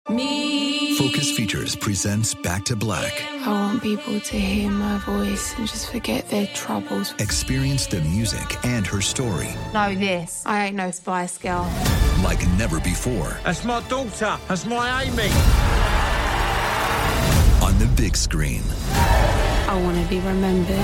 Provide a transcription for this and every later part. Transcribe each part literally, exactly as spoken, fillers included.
Me. Focus Features presents Back to Black. I want people to hear my voice and just forget their troubles. Experience the music and her story. Know this. I ain't no Spice Girl. Like never before. That's my daughter. That's my Amy. On the big screen. I want to be remembered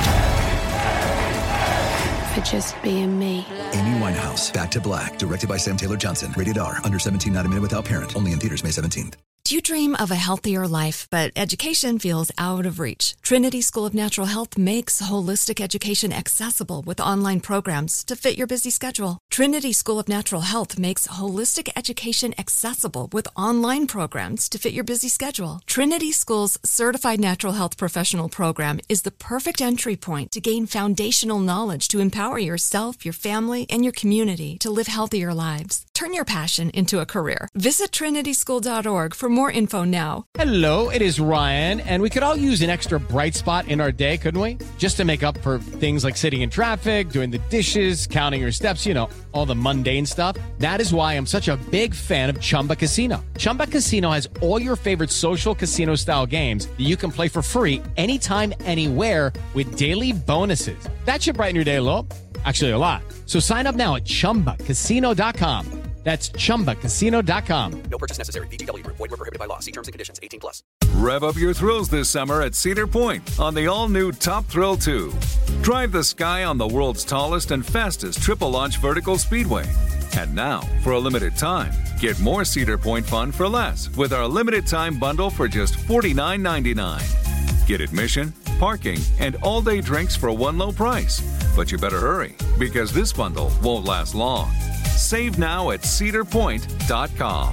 for just being me. Amy Winehouse, Back to Black. Directed by Sam Taylor Johnson. Rated R. Under seventeen, not a minute without parent. Only in theaters May seventeenth. Do you dream of a healthier life, but education feels out of reach? Trinity School of Natural Health makes holistic education accessible with online programs to fit your busy schedule. Trinity School of Natural Health makes holistic education accessible with online programs to fit your busy schedule. Trinity School's Certified Natural Health Professional Program is the perfect entry point to gain foundational knowledge to empower yourself, your family, and your community to live healthier lives. Turn your passion into a career. Visit trinity school dot org for more info now. Hello, it is Ryan, and we could all use an extra bright spot in our day, couldn't we? Just to make up for things like sitting in traffic, doing the dishes, counting your steps, you know, all the mundane stuff. That is why I'm such a big fan of Chumba Casino. Chumba Casino has all your favorite social casino-style games that you can play for free anytime, anywhere with daily bonuses. That should brighten your day a little. Actually, a lot. So sign up now at chumba casino dot com. That's chumba casino dot com. No purchase necessary. V G W. Void where prohibited by law. See terms and conditions. eighteen plus. Rev up your thrills this summer at Cedar Point on the all-new Top Thrill two. Drive the sky on the world's tallest and fastest triple-launch vertical speedway. And now, for a limited time, get more Cedar Point fun for less with our limited-time bundle for just forty-nine ninety-nine. Get admission, parking, and all-day drinks for one low price. But you better hurry, because this bundle won't last long. Save now at cedar point dot com.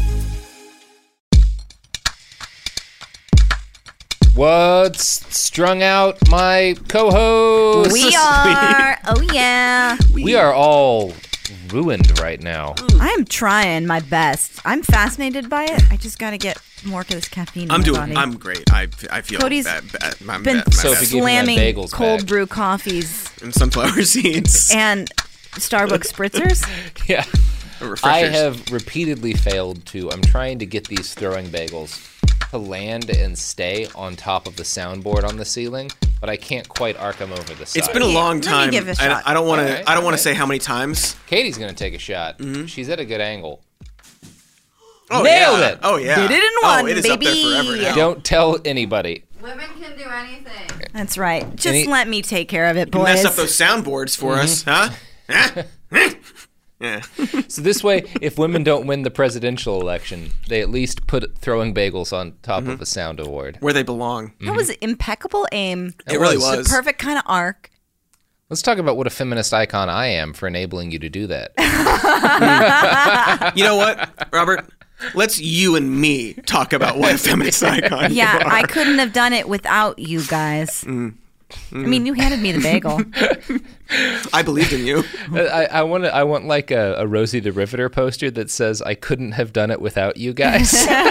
What's strung out my co-host? We are. Oh, yeah. We are all ruined right now. I'm trying my best. I'm fascinated by it. I just got to get more of this caffeine in I'm my doing. body. I'm great. I, I feel Cody's bad. bad I'm been bad, So if you give me slamming my bagels cold back. brew coffees and sunflower seeds and Starbucks spritzers. Yeah. Refreshers. I have repeatedly failed to. I'm trying to get these throwing bagels to land and stay on top of the soundboard on the ceiling, but I can't quite arc them over the side. It's been a long Let me time. give it a I, shot. I don't want All to. right, I don't all want right. to say how many times. Katie's gonna take a shot. Mm-hmm. She's at a good angle. Oh, Nailed yeah. it. Oh yeah. Did it in oh, one, it is up there baby. forever now. Don't tell anybody. Women can do anything. That's right. Just Any- let me take care of it, You boys. mess up those soundboards for us, huh? Huh? Yeah. So this way, if women don't win the presidential election, they at least put throwing bagels on top of a sound award. Where they belong. That was impeccul aim. It really was. was. The perfect kind of arc. Let's talk about what a feminist icon I am for enabling you to do that. You know what, Robert? Let's you and me talk about what a feminist icon you Yeah, are. I couldn't have done it without you guys. Mm. I mean, you handed me the bagel. I believed in you. I, I want I want like a, a Rosie the Riveter poster that says "I couldn't have done it without you guys."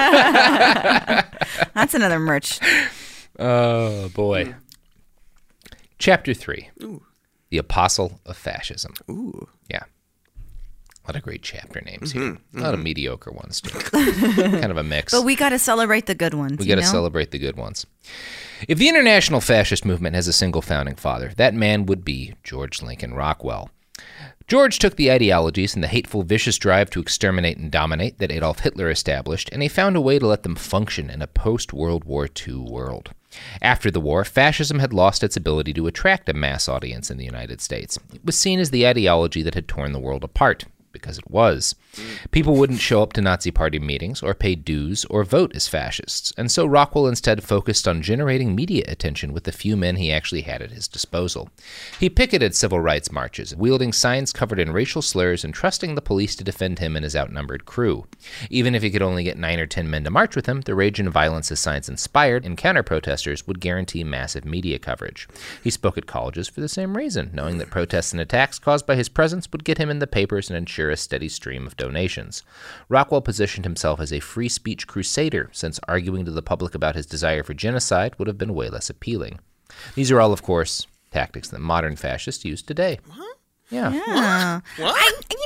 That's another merch. Oh boy. Chapter three: Ooh. The Apostle of Fascism. Ooh. Yeah. A lot of great chapter names Mm-hmm, here. A lot of mediocre ones too. Kind of a mix. But we got to celebrate the good ones. We you got to know? celebrate the good ones. If the international fascist movement has a single founding father, that man would be George Lincoln Rockwell. George took the ideologies and the hateful, vicious drive to exterminate and dominate that Adolf Hitler established, and he found a way to let them function in a post-World War Two world. After the war, fascism had lost its ability to attract a mass audience in the United States. It was seen as the ideology that had torn the world apart, because it was. People wouldn't show up to Nazi Party meetings or pay dues or vote as fascists, and so Rockwell instead focused on generating media attention with the few men he actually had at his disposal. He picketed civil rights marches, wielding signs covered in racial slurs and trusting the police to defend him and his outnumbered crew. Even if he could only get nine or ten men to march with him, the rage and violence his signs inspired in counter-protesters would guarantee massive media coverage. He spoke at colleges for the same reason, knowing that protests and attacks caused by his presence would get him in the papers and ensure a steady stream of donations. Rockwell positioned himself as a free speech crusader, since arguing to the public about his desire for genocide would have been way less appealing. These are all, of course, tactics that modern fascists use today. What? Yeah. Yeah. What? I, you know, I knew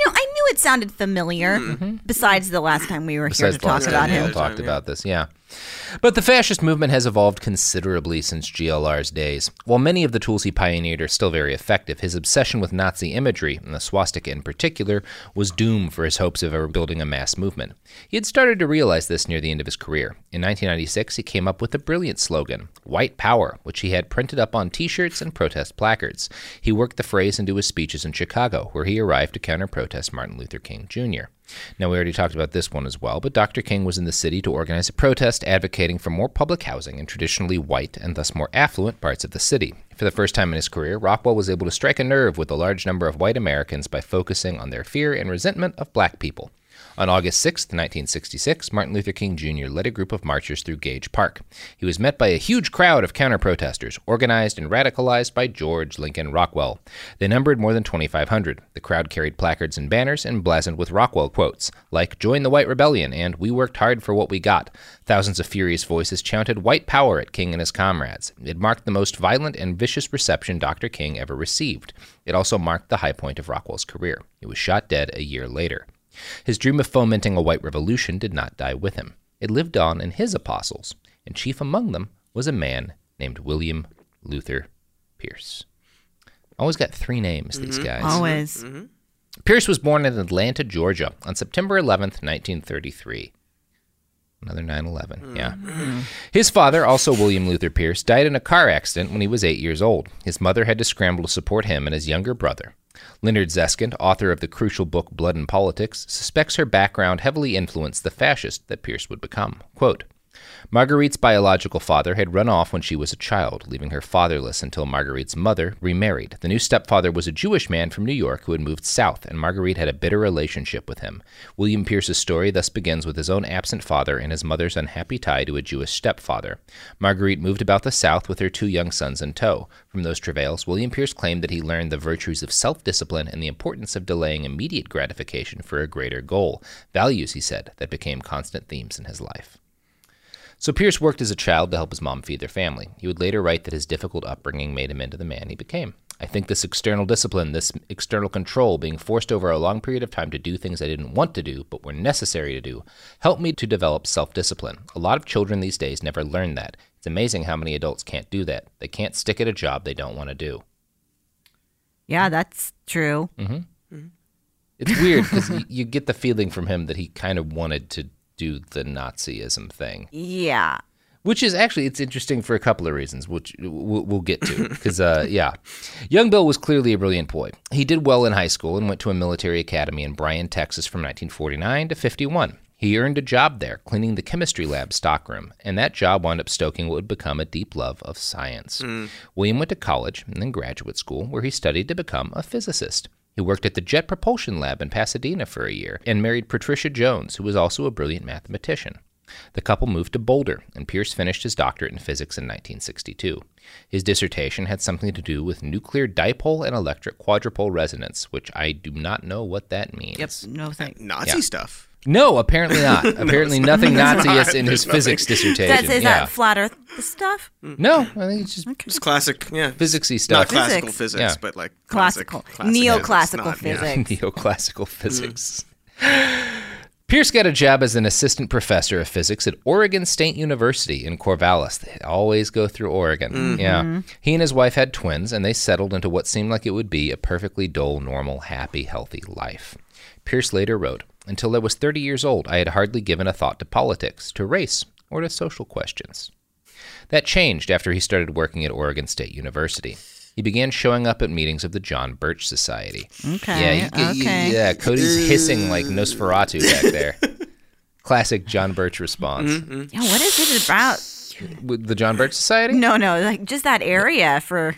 it sounded familiar. Mm-hmm. Besides the last time we were Besides here to talk about him, we talked about this, yeah. But the fascist movement has evolved considerably since G L R's days. While many of the tools he pioneered are still very effective, his obsession with Nazi imagery, and the swastika in particular, was doom for his hopes of ever building a mass movement. He had started to realize this near the end of his career. In nineteen ninety-six, he came up with a brilliant slogan, White Power, which he had printed up on T-shirts and protest placards. He worked the phrase into his speeches in Chicago, where he arrived to counter-protest Martin Luther King Junior Now, we already talked about this one as well, but Doctor King was in the city to organize a protest advocating for more public housing in traditionally white and thus more affluent parts of the city. For the first time in his career, Rockwell was able to strike a nerve with a large number of white Americans by focusing on their fear and resentment of black people. On August sixth, nineteen sixty-six, Martin Luther King Junior led a group of marchers through Gage Park. He was met by a huge crowd of counter-protesters, organized and radicalized by George Lincoln Rockwell. They numbered more than twenty-five hundred. The crowd carried placards and banners emblazoned with Rockwell quotes, like, "Join the White Rebellion," and "We worked hard for what we got." Thousands of furious voices chanted White Power at King and his comrades. It marked the most violent and vicious reception Doctor King ever received. It also marked the high point of Rockwell's career. He was shot dead a year later. His dream of fomenting a white revolution did not die with him. It lived on in his apostles, and chief among them was a man named William Luther Pierce. Always got three names, these mm-hmm. guys. Always. Mm-hmm. Pierce was born in Atlanta, Georgia, on September eleventh, nineteen thirty-three. Another nine eleven, mm-hmm. yeah. His father, also William Luther Pierce, died in a car accident when he was eight years old. His mother had to scramble to support him and his younger brother. Leonard Zeskind, author of the crucial book Blood and Politics, suspects her background heavily influenced the fascist that Pierce would become. Quote, Marguerite's biological father had run off when she was a child, leaving her fatherless until Marguerite's mother remarried. The new stepfather was a Jewish man from New York who had moved south, and Marguerite had a bitter relationship with him. William Pierce's story thus begins with his own absent father and his mother's unhappy tie to a Jewish stepfather. Marguerite moved about the South with her two young sons in tow. From those travails, William Pierce claimed that he learned the virtues of self-discipline and the importance of delaying immediate gratification for a greater goal. Values, he said, that became constant themes in his life. So Pierce worked as a child to help his mom feed their family. He would later write that his difficult upbringing made him into the man he became. I think this external discipline, this external control, being forced over a long period of time to do things I didn't want to do but were necessary to do, helped me to develop self-discipline. A lot of children these days never learn that. It's amazing how many adults can't do that. They can't stick at a job they don't want to do. Yeah, that's true. Mm-hmm. Mm-hmm. It's weird because you, you get the feeling from him that he kind of wanted to do the Nazism thing. Yeah. Which is actually, it's interesting for a couple of reasons, which we'll, we'll get to. Because, uh, yeah. Young Bill was clearly a brilliant boy. He did well in high school and went to a military academy in Bryan, Texas from nineteen forty-nine to fifty-one. He earned a job there, cleaning the chemistry lab stockroom, and that job wound up stoking what would become a deep love of science. Mm. William went to college and then graduate school, where he studied to become a physicist. He worked at the Jet Propulsion Lab in Pasadena for a year and married Patricia Jones, who was also a brilliant mathematician. The couple moved to Boulder, and Pierce finished his doctorate in physics in nineteen sixty-two. His dissertation had something to do with nuclear dipole and electric quadrupole resonance, which I do not know what that means. Yep, no thanks. Nazi Yeah. stuff. No, apparently not. Apparently No, nothing it's Nazi not. is in his There's physics nothing. dissertation. That's, is yeah. that flat Earth stuff? No, I think it's just Okay. It's classic, yeah. physicsy stuff. Not classical Physics. physics, Yeah. but like Classical. classic, classic Neoclassical physics, not- yeah. physics. Neoclassical physics. Pierce got a job as an assistant professor of physics at Oregon State University in Corvallis. They always go through Oregon. Mm-hmm. Yeah. He and his wife had twins, and they settled into what seemed like it would be a perfectly dull, normal, happy, healthy life. Pierce later wrote, "Until I was thirty years old, I had hardly given a thought to politics, to race, or to social questions." That changed after he started working at Oregon State University. He began showing up at meetings of the John Birch Society. Okay, Yeah, you- you- okay. yeah, Cody's hissing like Nosferatu back there. Classic John Birch response. Mm-hmm. Yeah, what is it about? With the John Birch Society? No, no, like just that area for...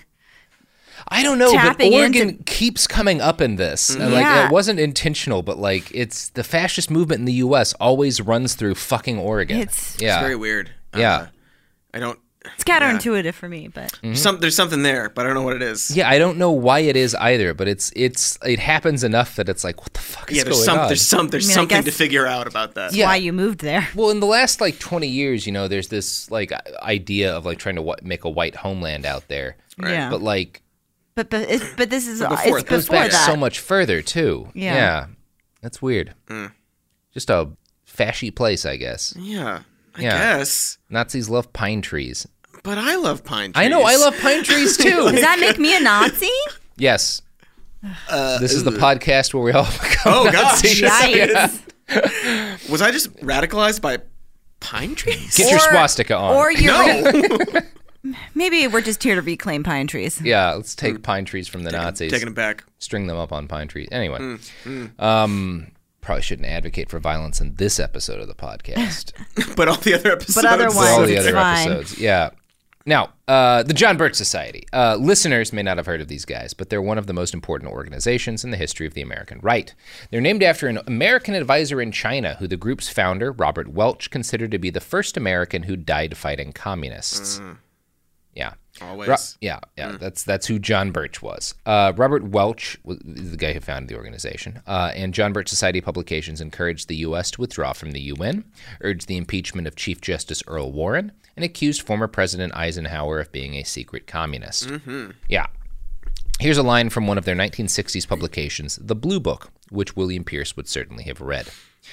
I don't know, but Tapping Oregon into- keeps coming up in this. And, like, Yeah. it wasn't intentional, but like it's the fascist movement in the U S always runs through fucking Oregon. It's- yeah. It's very weird. Yeah. Uh, I don't. It's counterintuitive for me, but... Mm-hmm. Some, there's something there, but I don't know what it is. Yeah, I don't know why it is either, but it's it's it happens enough that it's like, what the fuck is Yeah, there's going some, on? there's some, there's I mean, I something to guess- figure out about that. Yeah. Why you moved there. Well, in the last like twenty years, you know, there's this like idea of like trying to wh- make a white homeland out there. Right. Yeah. But like But but, it's, but this is But before it's that. goes before back that. so much further too. Yeah. Yeah. That's weird. Mm. Just a fashy place, I guess. Yeah, I Yeah. guess. Nazis love pine trees. But I love pine trees. I know, I love pine trees too. Does that make me a Nazi? Yes. Uh, This is the podcast where we all become Oh, gosh. Nazis. Yikes. Was I just radicalized by pine trees? Get your swastika on. Or you're No. maybe we're just here to reclaim pine trees. Yeah, let's take pine trees from the Nazis. Taking them back. String them up on pine trees. Anyway, Mm, mm. um, probably shouldn't advocate for violence in this episode of the podcast. But all the other episodes. But other For all ones, the it's other fine. episodes. Yeah. Now, uh, the John Birch Society. Uh, listeners may not have heard of these guys, but they're one of the most important organizations in the history of the American right. They're named after an American advisor in China who the group's founder, Robert Welch, considered to be the first American who died fighting communists. Mm. Yeah. Always. Ro- yeah, yeah. Mm. That's that's who John Birch was. Uh, Robert Welch was the guy who founded the organization. Uh, and John Birch Society publications encouraged the U S to withdraw from the U N, urged the impeachment of Chief Justice Earl Warren, and accused former President Eisenhower of being a secret communist. Mm-hmm. Yeah. Here's a line from one of their nineteen sixties publications, The Blue Book, which William Pierce would certainly have read.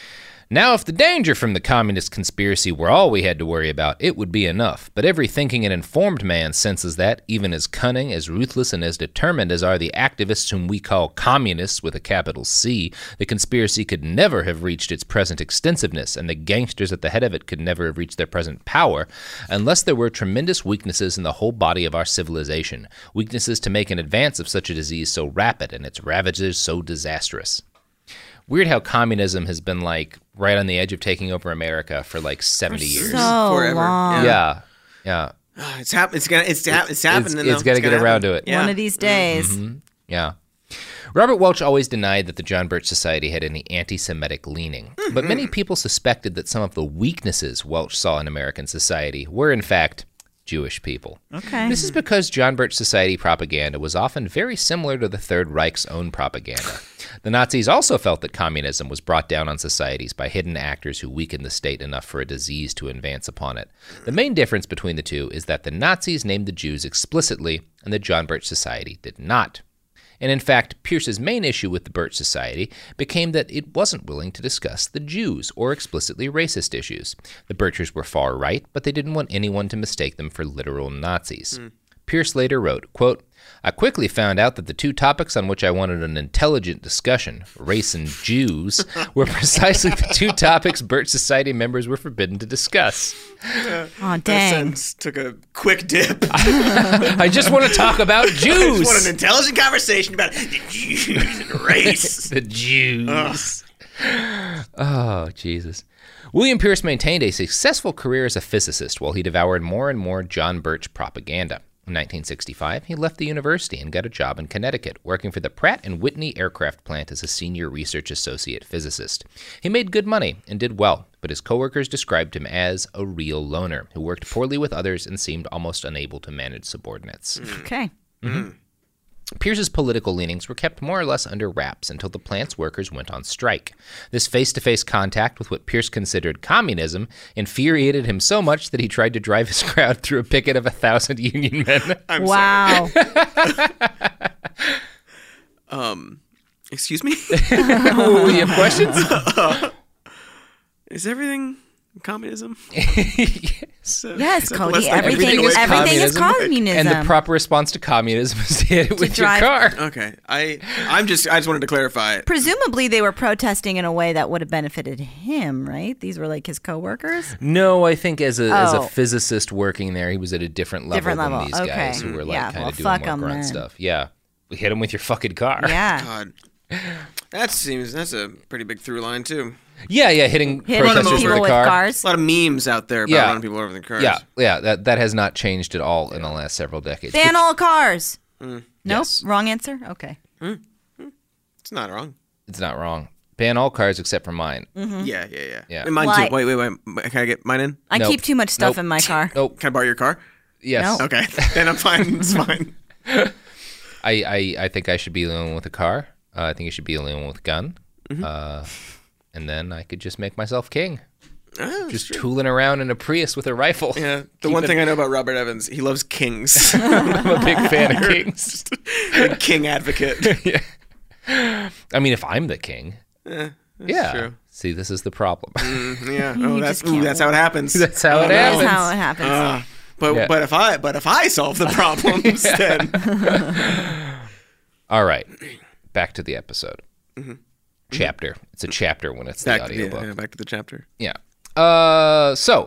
Now, if the danger from the communist conspiracy were all we had to worry about, it would be enough. But every thinking and informed man senses that, even as cunning, as ruthless, and as determined as are the activists whom we call communists with a capital C, the conspiracy could never have reached its present extensiveness, and the gangsters at the head of it could never have reached their present power, unless there were tremendous weaknesses in the whole body of our civilization, weaknesses to make an advance of such a disease so rapid and its ravages so disastrous. Weird how communism has been like right on the edge of taking over America for like seventy years. So Forever. long. Yeah, yeah. Ah, It's happening. It's gonna. It's, hap- it's happening. It's, it's got to get around to it. Yeah. One of these days. Mhm. Yeah. Robert Welch always denied that the John Birch Society had any anti-Semitic leaning, Mm-hmm. but many people suspected that some of the weaknesses Welch saw in American society were, in fact, Jewish people. Okay. This is because John Birch Society propaganda was often very similar to the Third Reich's own propaganda. The Nazis also felt that communism was brought down on societies by hidden actors who weakened the state enough for a disease to advance upon it. The main difference between the two is that the Nazis named the Jews explicitly, and the John Birch Society did not. And in fact, Pierce's main issue with the Birch Society became that it wasn't willing to discuss the Jews or explicitly racist issues. The Birchers were far right, but they didn't want anyone to mistake them for literal Nazis. Mm. Pierce later wrote, quote, I quickly found out that the two topics on which I wanted an intelligent discussion, race and Jews, were precisely the two topics Birch Society members were forbidden to discuss. Oh, That dang. sentence took a quick dip. I just want to talk about I Jews. just want an intelligent conversation about the Jews and race. The Jews. Oh, Jesus. William Pierce maintained a successful career as a physicist while he devoured more and more John Birch propaganda. In nineteen sixty-five, he left the university and got a job in Connecticut, working for the Pratt and Whitney aircraft plant as a senior research associate physicist. He made good money and did well, but his coworkers described him as a real loner who worked poorly with others and seemed almost unable to manage subordinates. Okay. Mm-hmm. Pierce's political leanings were kept more or less under wraps until the plant's workers went on strike. This face-to-face contact with what Pierce considered communism infuriated him so much that he tried to drive his crowd through a picket of a thousand Union men. I'm Wow. Um, excuse me? Ooh, you have questions? Uh, is everything communism? Yes. Uh, Yes, is that Cody. less than Everything, everything is everything is communism. communism. And the proper response to communism is to hit it with drive- your car. Okay, I, I'm just, I just wanted to clarify. Presumably, they were protesting in a way that would have benefited him, right? These were like his coworkers. No, I think as a as a Oh. physicist working there, he was at a different level Different than level, these guys okay. who were like Yeah, kind well, of doing fuck more 'em grunt then. stuff. Yeah, we hit him with your fucking car. Yeah. God, that seems that's a pretty big through line too. Yeah, yeah, hitting Hitting protesters people with a with car. cars. A lot of memes out there about Yeah. running people over with their cars. Yeah, yeah, that that has not changed at all in the last several decades. Ban But- all cars. Mm. Nope. Yes. Wrong answer. Okay. It's not wrong. It's not wrong. Ban all cars except for mine. Mm-hmm. Yeah, yeah, yeah. Yeah. And mine Why? too. Wait, wait, wait. Can I get mine in? I Nope. keep too much stuff Nope. in my car. Nope. Can I borrow your car? Yes. No. Okay, then I'm fine. It's fine. I, I, I think I should be the only one with a car. Uh, I think I should be the only one with a gun. Mm-hmm. Uh, and then I could just make myself king. Oh, Just true. tooling around in a Prius with a rifle. Yeah, the Keep one it- thing I know about Robert Evans, he loves kings. I'm a big fan of kings. Big king advocate. Yeah. I mean, if I'm the king, Eh, that's yeah. true. See, this is the problem. Mm, yeah. You Oh, that's just can't ooh, that's how it happens. That's how it Oh, no. happens. That's how it happens. Uh, but Yeah. but if I but if I solve the problems, then All right. Back to the episode. Mm-hmm. Chapter. It's a chapter when it's back the to, yeah, audiobook. yeah, back to the chapter. Yeah. Uh, so,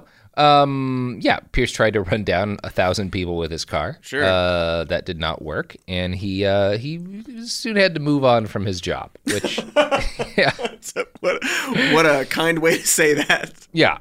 um, yeah, Pierce tried to run down a thousand people with his car. Sure. Uh, that did not work, and he uh, he soon had to move on from his job. Which, yeah, what what a kind way to say that. yeah.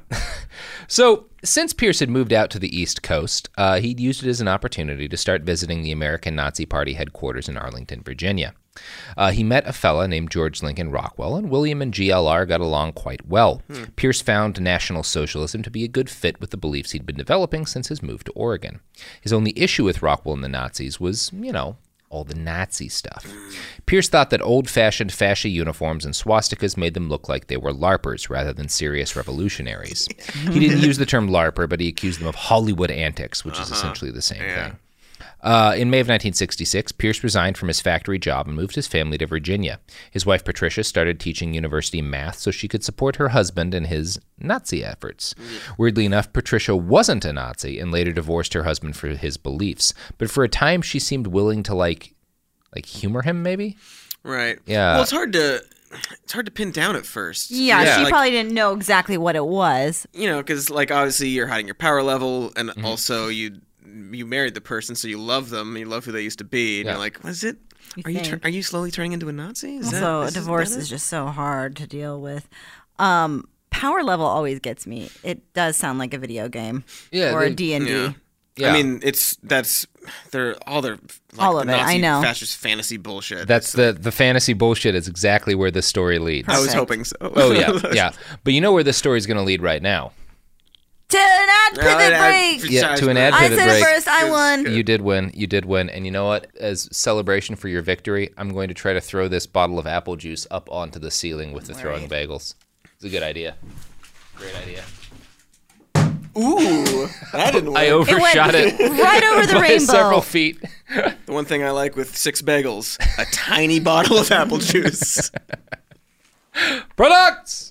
So, since Pierce had moved out to the East Coast, uh, he'd used it as an opportunity to start visiting the American Nazi Party headquarters in Arlington, Virginia. Uh, he met a fella named George Lincoln Rockwell, and William and G L R got along quite well. Hmm. Pierce found National Socialism to be a good fit with the beliefs he'd been developing since his move to Oregon. His only issue with Rockwell and the Nazis was, you know, all the Nazi stuff. Pierce thought that old-fashioned fascia uniforms and swastikas made them look like they were LARPers rather than serious revolutionaries. He didn't use the term LARPer, but he accused them of Hollywood antics, which uh-huh. is essentially the same yeah. thing. Uh, in May of nineteen sixty-six, Pierce resigned from his factory job and moved his family to Virginia. His wife, Patricia, started teaching university math so she could support her husband in his Nazi efforts. Weirdly enough, Patricia wasn't a Nazi and later divorced her husband for his beliefs. But for a time, she seemed willing to, like, like humor him, maybe? Right. Yeah. Well, it's hard to... It's hard to pin down at first. Yeah, yeah she like, probably didn't know exactly what it was. You know, because, like, obviously you're hiding your power level, and mm-hmm. also you... you married the person, so you love them, you love who they used to be, and yeah. you're like, what is it? You are think. you tur- are you slowly turning into a Nazi? Is also, that, a divorce is, is just so hard to deal with. Um, power level always gets me. It does sound like a video game yeah, or they, a D and D. Yeah. Yeah. I mean, it's that's they're all their like, all of the it. Nazi I know. fascist fantasy bullshit. That's it's the like, the fantasy bullshit is exactly where the story leads. I was hoping so. Oh yeah, yeah. But you know where this story is going to lead right now. To an ad pivot uh, ad, break. Yeah, to an ad I pivot said break. it first. I won. You did win. You did win. And you know what? As celebration for your victory, I'm going to try to throw this bottle of apple juice up onto the ceiling with the throwing bagels. It's a good idea. Great idea. Ooh, that didn't work. I overshot it, it right over the by rainbow. several feet. The one thing I like with six bagels, a tiny bottle of apple juice. Products!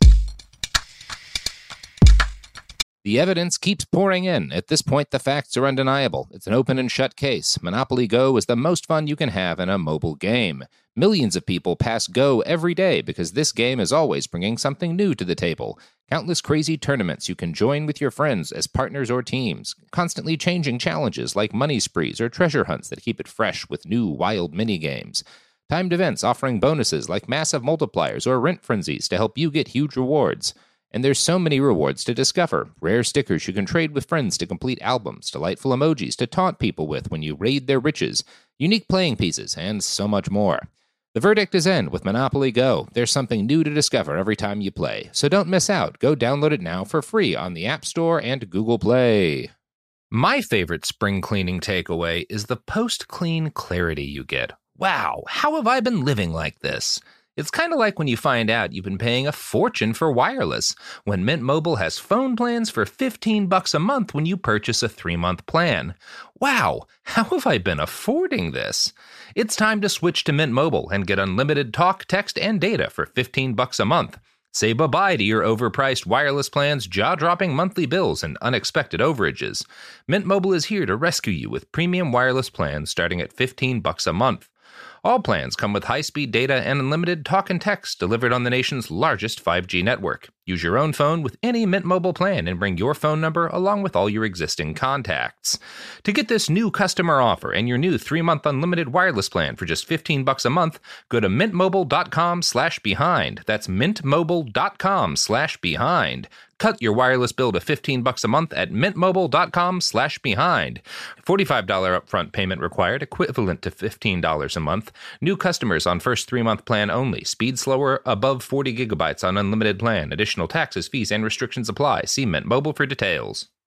The evidence keeps pouring in. At this point, the facts are undeniable. It's an open and shut case. Monopoly Go is the most fun you can have in a mobile game. Millions of people pass Go every day because this game is always bringing something new to the table. Countless crazy tournaments you can join with your friends as partners or teams. Constantly changing challenges like money sprees or treasure hunts that keep it fresh with new wild mini-games. Timed events offering bonuses like massive multipliers or rent frenzies to help you get huge rewards. And there's so many rewards to discover. Rare stickers you can trade with friends to complete albums, delightful emojis to taunt people with when you raid their riches, unique playing pieces, and so much more. The verdict is in with Monopoly Go. There's something new to discover every time you play. So don't miss out. Go download it now for free on the App Store and Google Play. My favorite spring cleaning takeaway is the post-clean clarity you get. Wow, how have I been living like this? It's kind of like when you find out you've been paying a fortune for wireless, when Mint Mobile has phone plans for fifteen bucks a month when you purchase a three-month plan. Wow, how have I been affording this? It's time to switch to Mint Mobile and get unlimited talk, text, and data for fifteen bucks a month. Say bye-bye to your overpriced wireless plans, jaw-dropping monthly bills, and unexpected overages. Mint Mobile is here to rescue you with premium wireless plans starting at fifteen bucks a month. All plans come with high-speed data and unlimited talk and text delivered on the nation's largest five G network. Use your own phone with any Mint Mobile plan and bring your phone number along with all your existing contacts. To get this new customer offer and your new three-month unlimited wireless plan for just fifteen bucks a month, go to mintmobile.com slash behind. That's mintmobile.com slash behind. Cut your wireless bill to fifteen bucks a month at mintmobile.com slash behind. forty-five dollars upfront payment required, equivalent to fifteen dollars a month. New customers on first three-month plan only. Speed slower, above forty gigabytes on unlimited plan. Additional taxes, fees, and restrictions apply. See Mint Mobile for details.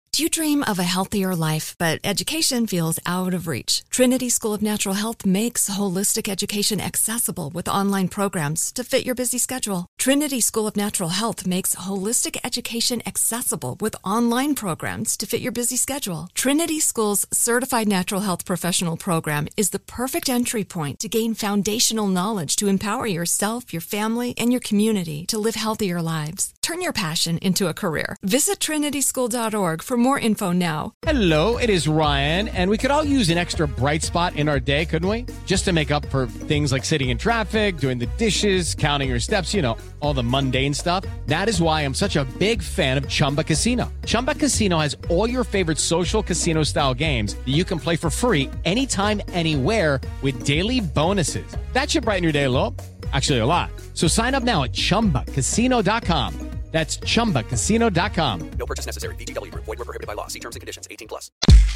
Do you dream of a healthier life, but education feels out of reach? Trinity School of Natural Health makes holistic education accessible with online programs to fit your busy schedule. Trinity School of Natural Health makes holistic education accessible with online programs to fit your busy schedule. Trinity School's Certified Natural Health Professional Program is the perfect entry point to gain foundational knowledge to empower yourself, your family, and your community to live healthier lives. Turn your passion into a career. Visit trinity school dot org for more info now. Hello, it is Ryan, and we could all use an extra bright spot in our day, couldn't we? Just to make up for things like sitting in traffic, doing the dishes, counting your steps, you know, all the mundane stuff. That is why I'm such a big fan of Chumba Casino. Chumba Casino has all your favorite social casino-style games that you can play for free anytime, anywhere with daily bonuses. That should brighten your day a little. Actually, a lot. So sign up now at chumba casino dot com. That's chumba casino dot com. No purchase necessary. V G W Group. Void where prohibited by law. See terms and conditions. eighteen plus.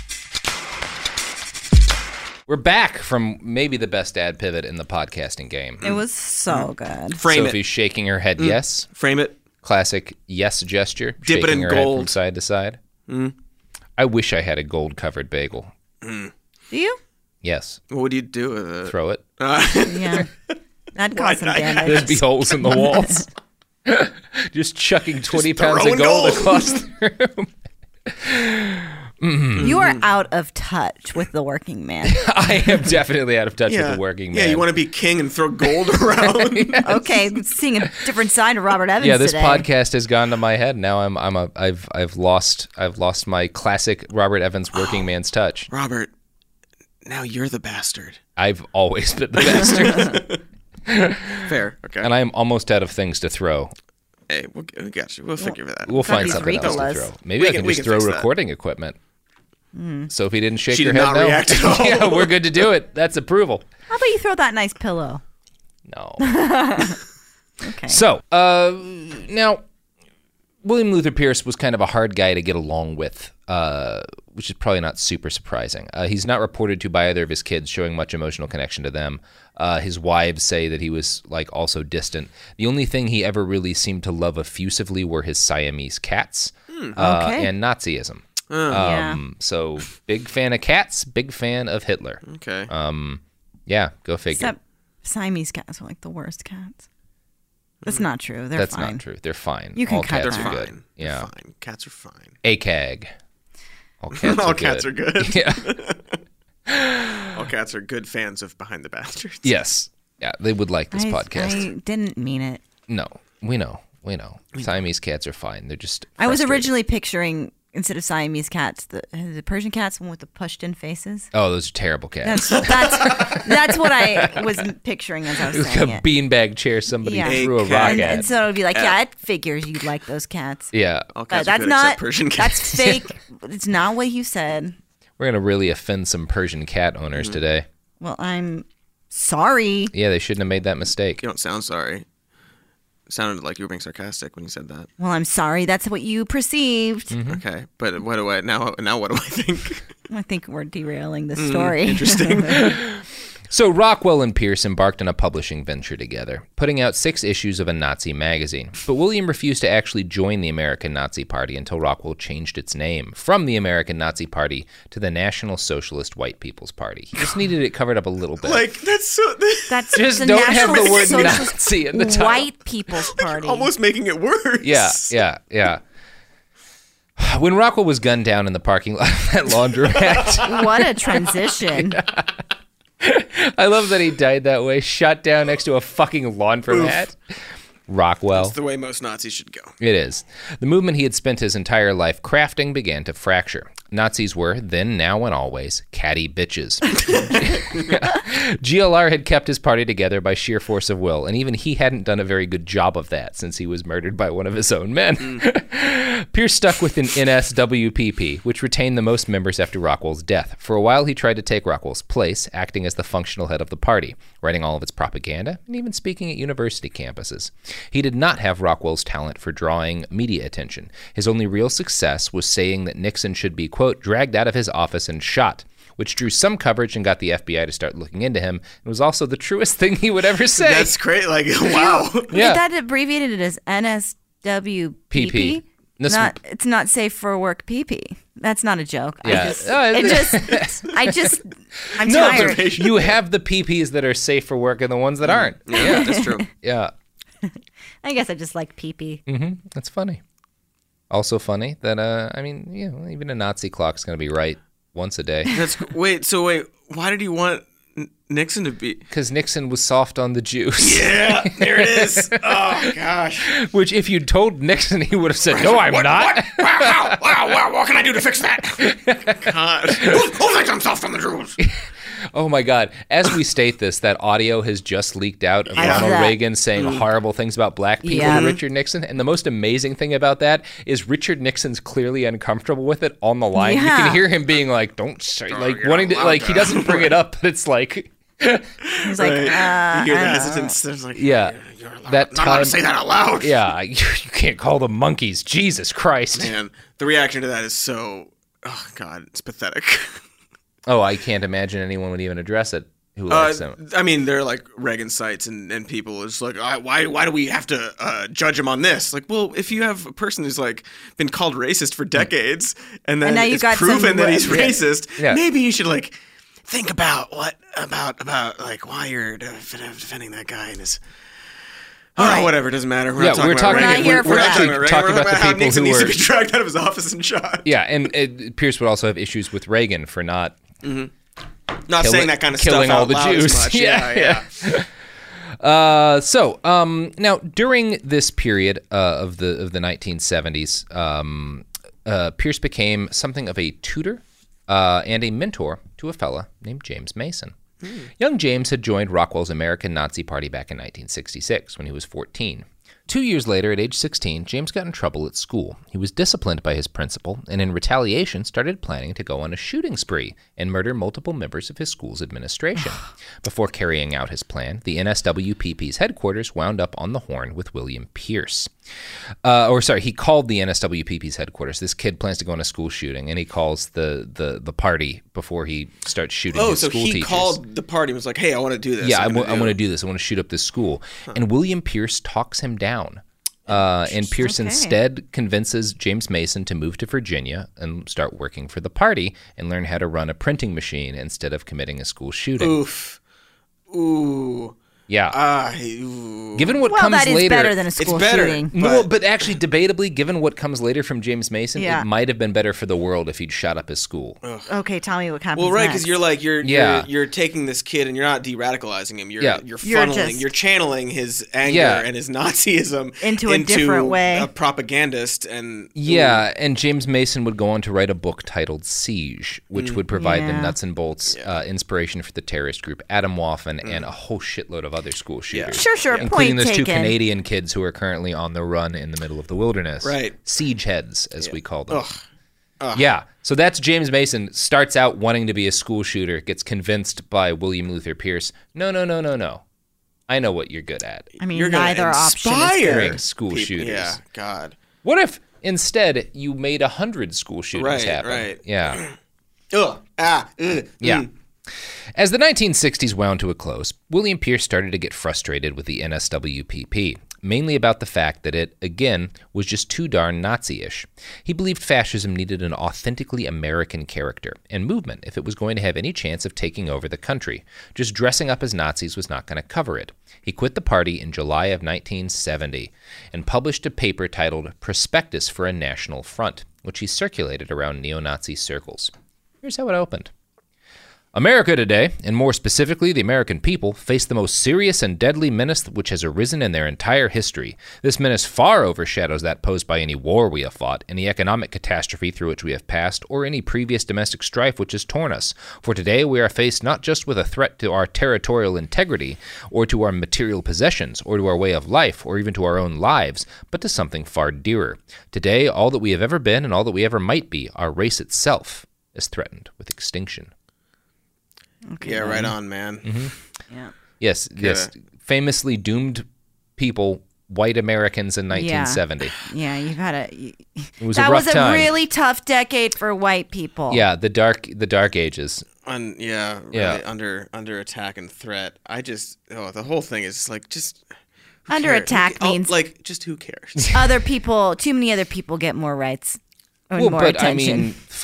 We're back from maybe the best ad pivot in the podcasting game. It was so good. Frame Sophie's it. shaking her head yes. Frame it. Classic yes gesture. Dip it shaking in her head gold. from side to side. Mm. I wish I had a gold-covered bagel. Mm. Do you? Yes. What would you do with it? Throw it. Uh, Yeah. That'd cause some damage. There'd be holes in the walls. Just chucking twenty Just pounds of throwing gold, gold. across the room. Mm-hmm. You are out of touch with the working man. I am definitely out of touch yeah. with the working Yeah, man. you want to be king and throw gold around? Yes. Okay, seeing a different side of Robert Evans Yeah, this today. podcast has gone to my head. Now I'm I'm a I've I've lost I've lost my classic Robert Evans working man's touch. Robert, now you're the bastard. I've always been the bastard. Fair. Okay. And I am almost out of things to throw. Hey, we'll, we got you. We'll figure that. We'll Gotta find be something else to Ricolas. throw. Maybe We I can- can we just can throw fix that. recording equipment. Mm. Sophie didn't shake She her did head not no. react at all. Yeah, we're good to do it. That's approval. How about you throw that nice pillow? No. Okay. So, uh, now, William Luther Pierce was kind of a hard guy to get along with, uh, which is probably not super surprising. Uh, he's not reported to by either of his kids showing much emotional connection to them. Uh, his wives say that he was, like, also distant. The only thing he ever really seemed to love effusively were his Siamese cats uh, Okay. and Nazism. Oh. Um, So, big fan of cats, big fan of Hitler. Okay. Um, yeah, go figure. Except Siamese cats are like the worst cats. That's not true. They're That's fine. not true. They're fine. You can All cut cats that. are They're good. fine. Yeah. They're fine. Cats are fine. A C A G. All cats All are cats good. are good. Yeah. All cats are good fans of Behind the Bastards. Yes. Yeah, they would like this I, podcast. I didn't mean it. No, we know. We know. Siamese cats are fine. They're just I was frustrating. originally picturing, instead of Siamese cats, the, the Persian cats, one with the pushed-in faces. Oh, those are terrible cats. That's that's, that's what I was picturing as I was It was saying a it. beanbag chair somebody Yeah. threw a A rock And, at. and so it would be like, yeah, it figures you'd like those cats. yeah. All But cats are that's good not. except Persian cats. That's fake. It's not what you said. We're going to really offend some Persian cat owners today. Well, I'm sorry. Yeah, they shouldn't have made that mistake. You don't sound sorry. It sounded like you were being sarcastic when you said that. Well, I'm sorry. That's what you perceived. Mm-hmm. Okay, but what do I now? Now what do I think? I think we're derailing the story. Interesting. So Rockwell and Pierce embarked on a publishing venture together, putting out six issues of a Nazi magazine. But William refused to actually join the American Nazi Party until Rockwell changed its name from the American Nazi Party to the National Socialist White People's Party. He just needed it covered up a little bit. like that's so. That's Just the don't have National the word Socialist Nazi in the title. White People's Party. almost making it worse. Yeah, yeah, yeah. When Rockwell was gunned down in the parking lot of that laundromat, What a transition. I love that he died that way, shot down next to a fucking laundromat. Rockwell. That's the way most Nazis should go. It is. The movement he had spent his entire life crafting began to fracture. Nazis were, then, now, and always, catty bitches. G L R had kept his party together by sheer force of will, and even he hadn't done a very good job of that since he was murdered by one of his own men. Mm. Pierce stuck with an N S W P P, which retained the most members after Rockwell's death. For a while, he tried to take Rockwell's place, acting as the functional head of the party, writing all of its propaganda, and even speaking at university campuses. He did not have Rockwell's talent for drawing media attention. His only real success was saying that Nixon should be, quote, dragged out of his office and shot, which drew some coverage and got the F B I to start looking into him. It was also the truest thing he would ever say. That's great. Like, wow. Yeah. That abbreviated it as N S W P P. P P. This- Not, it's not safe for work P P. That's not a joke. Yeah. I just, Oh, it just, I just, I'm no, tired. you have the P Ps that are safe for work and the ones that aren't. Yeah, that's true. Yeah. I guess I just like pee-pee. Mm-hmm. That's funny. Also funny that, uh, I mean, you know, even a Nazi clock's going to be right once a day. That's wait. So wait, why did he want N- Nixon to be? Because Nixon was soft on the Jews. Yeah, there it is. Oh gosh. Which, if you told Nixon, he would have said, "No, I'm what, not." What? Wow, wow, wow, wow, what can I do to fix that? God, who, who thinks I'm soft on the Jews? Oh my God. As we state this, that audio has just leaked out of I Ronald love that. Reagan saying Mm. horrible things about black people Yeah. to Richard Nixon. And the most amazing thing about that is Richard Nixon's clearly uncomfortable with it on the line. You Yeah. can hear him being like, don't say, like, you're wanting to, not like, allowed he to. doesn't bring it up, but it's like, He's like, Right. uh, you hear the uh, hesitance. There's like, yeah. you're allowed, That not allowed time- to say that out loud. yeah, you can't call them monkeys. Jesus Christ. Man, the reaction to that is so. Oh God, it's pathetic. Oh, I can't imagine anyone would even address it who Uh, likes them. I mean, they're like Reagan sites, and, and people is like, "I- why why do we have to uh, judge him on this? Like, well, if you have a person who's like been called racist for decades, and then And now you it's got some proven that he's ra- racist, Yeah. maybe you should like think about what about about like why you're def- defending that guy and his. Oh, right. whatever, doesn't matter. We're Yeah, not talking we're about talking- We're not Reagan. here we're, for we're that. not talking about Reagan. Talking We're about the how people Nixon who needs were- to be dragged out of his office and shot. Yeah, and uh, Pierce would also have issues with Reagan for not Not Killing- saying that kind of killing stuff all out the loud as Jews. much. Yeah, Yeah, yeah. Uh, so um, now during this period uh, of the of the nineteen seventies, um, uh, Pierce became something of a tutor uh, and a mentor to a fella named James Mason. Young James had joined Rockwell's American Nazi Party back in nineteen sixty-six when he was fourteen. Two years later, at age sixteen, James got in trouble at school. He was disciplined by his principal and in retaliation started planning to go on a shooting spree and murder multiple members of his school's administration. Before carrying out his plan, the N S W P P's headquarters wound up on the horn with William Pierce. Uh, or sorry, he called the N S W P P's headquarters. This kid plans to go on a school shooting, and he calls the the, the party before he starts shooting Oh, his so school he teachers. called the party and was like, hey, I want to do this. Yeah, I I'm w- gonna I want to do do this. I want to shoot up this school. And William Pierce talks him down. Uh, and Pierce Okay. instead convinces James Mason to move to Virginia and start working for the party and learn how to run a printing machine instead of committing a school shooting. Oof. Ooh. Yeah. Ah, ooh. Given what well, comes that is later, better than a school better. shooting. no, but- but actually, debatably, given what comes later from James Mason, Yeah. it might have been better for the world if he'd shot up his school. Okay, tell me what happens Well, right, next. because you're like you're, Yeah. you're you're taking this kid and you're not de-radicalizing him. You're Yeah. you're You're funneling, just- you're channeling his anger Yeah. and his Nazism Into a different way. a propagandist and Yeah, and James Mason would go on to write a book titled Siege, which would provide the Yeah. nuts and bolts uh, inspiration for the terrorist group Atomwaffen and a whole shitload of other school shooters. Sure, sure, Including point those two taken. Canadian kids who are currently on the run in the middle of the wilderness. Right. Siege heads, as we call them. Ugh. Yeah, so that's James Mason, starts out wanting to be a school shooter, gets convinced by William Luther Pierce, no, no, no, no, no. I know what you're good at. I mean, you're gonna neither option is inspire good. School people. shooters. Yeah, God. What if instead you made a hundred school shootings Right, happen? right. Yeah. Ugh. Ah. Ugh. Yeah. Mm. As the nineteen sixties wound to a close, William Pierce started to get frustrated with the N S W P P, mainly about the fact that it, again, was just too darn Nazi-ish. He believed fascism needed an authentically American character and movement if it was going to have any chance of taking over the country. Just dressing up as Nazis was not going to cover it. He quit the party in July of nineteen seventy and published a paper titled Prospectus for a National Front, which he circulated around neo-Nazi circles. Here's how it opened. America today, and more specifically the American people, face the most serious and deadly menace which has arisen in their entire history. This menace far overshadows that posed by any war we have fought, any economic catastrophe through which we have passed, or any previous domestic strife which has torn us. For today we are faced not just with a threat to our territorial integrity, or to our material possessions, or to our way of life, or even to our own lives, but to something far dearer. Today, all that we have ever been and all that we ever might be, our race itself, is threatened with extinction. Okay, Yeah, then. right on, man. Mm-hmm. Yeah. Yes, yes. Famously doomed people, white Americans in nineteen seventy. Yeah, you've had a. You, It was that a rough was a time. really tough decade for white people. Yeah, the dark, the dark ages. Un, yeah, really Yeah. under under attack and threat. I just oh the whole thing is like just who Under cares? attack Who- oh, means- like just who cares? Other people, too many other people get more rights. And Well, more but attention. I mean,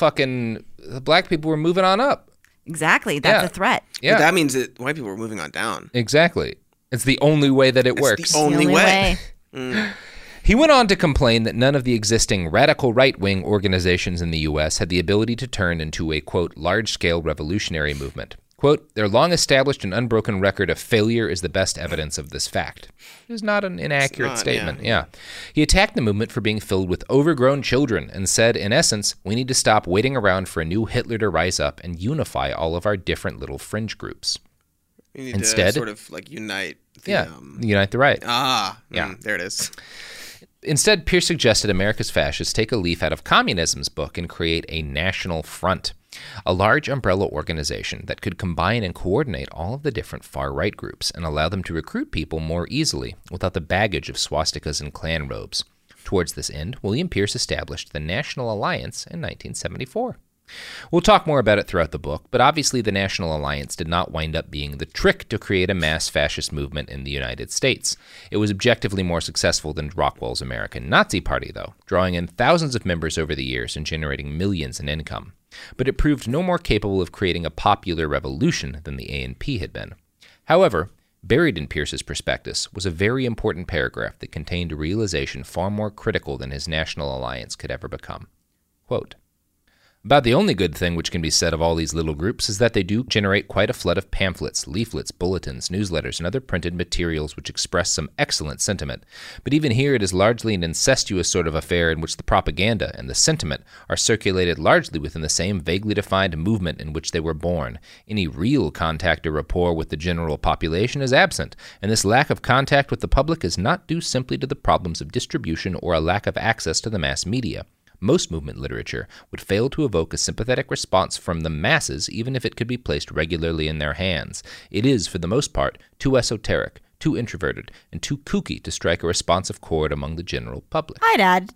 fucking the black people were moving on up. Exactly. That's Yeah. a threat. Yeah. But that means that white people were moving on down. Exactly. It's the only way that it It's works. the only, only way. way. He went on to complain that none of the existing radical right-wing organizations in the U S had the ability to turn into a, quote, large-scale revolutionary movement. Quote, their long-established and unbroken record of failure is the best evidence of this fact. It is not an inaccurate not, statement, yeah. yeah. He attacked the movement for being filled with overgrown children and said, in essence, we need to stop waiting around for a new Hitler to rise up and unify all of our different little fringe groups. You need Instead- to sort of like unite. The, Yeah, Um, unite the right. ah. Yeah. Mm, there it is. Instead, Pierce suggested America's fascists take a leaf out of communism's book and create a national front, a large umbrella organization that could combine and coordinate all of the different far-right groups and allow them to recruit people more easily without the baggage of swastikas and Klan robes. Towards this end, William Pierce established the National Alliance in nineteen seventy-four. We'll talk more about it throughout the book, but obviously the National Alliance did not wind up being the trick to create a mass fascist movement in the United States. It was objectively more successful than Rockwell's American Nazi Party, though, drawing in thousands of members over the years and generating millions in income. But it proved no more capable of creating a popular revolution than the A N P had been. However, buried in Pierce's prospectus was a very important paragraph that contained a realization far more critical than his National Alliance could ever become. Quote, about the only good thing which can be said of all these little groups is that they do generate quite a flood of pamphlets, leaflets, bulletins, newsletters, and other printed materials which express some excellent sentiment. But even here it is largely an incestuous sort of affair in which the propaganda and the sentiment are circulated largely within the same vaguely defined movement in which they were born. Any real contact or rapport with the general population is absent, and this lack of contact with the public is not due simply to the problems of distribution or a lack of access to the mass media. Most movement literature would fail to evoke a sympathetic response from the masses even if it could be placed regularly in their hands. It is, for the most part, too esoteric, too introverted, and too kooky to strike a responsive chord among the general public. I'd add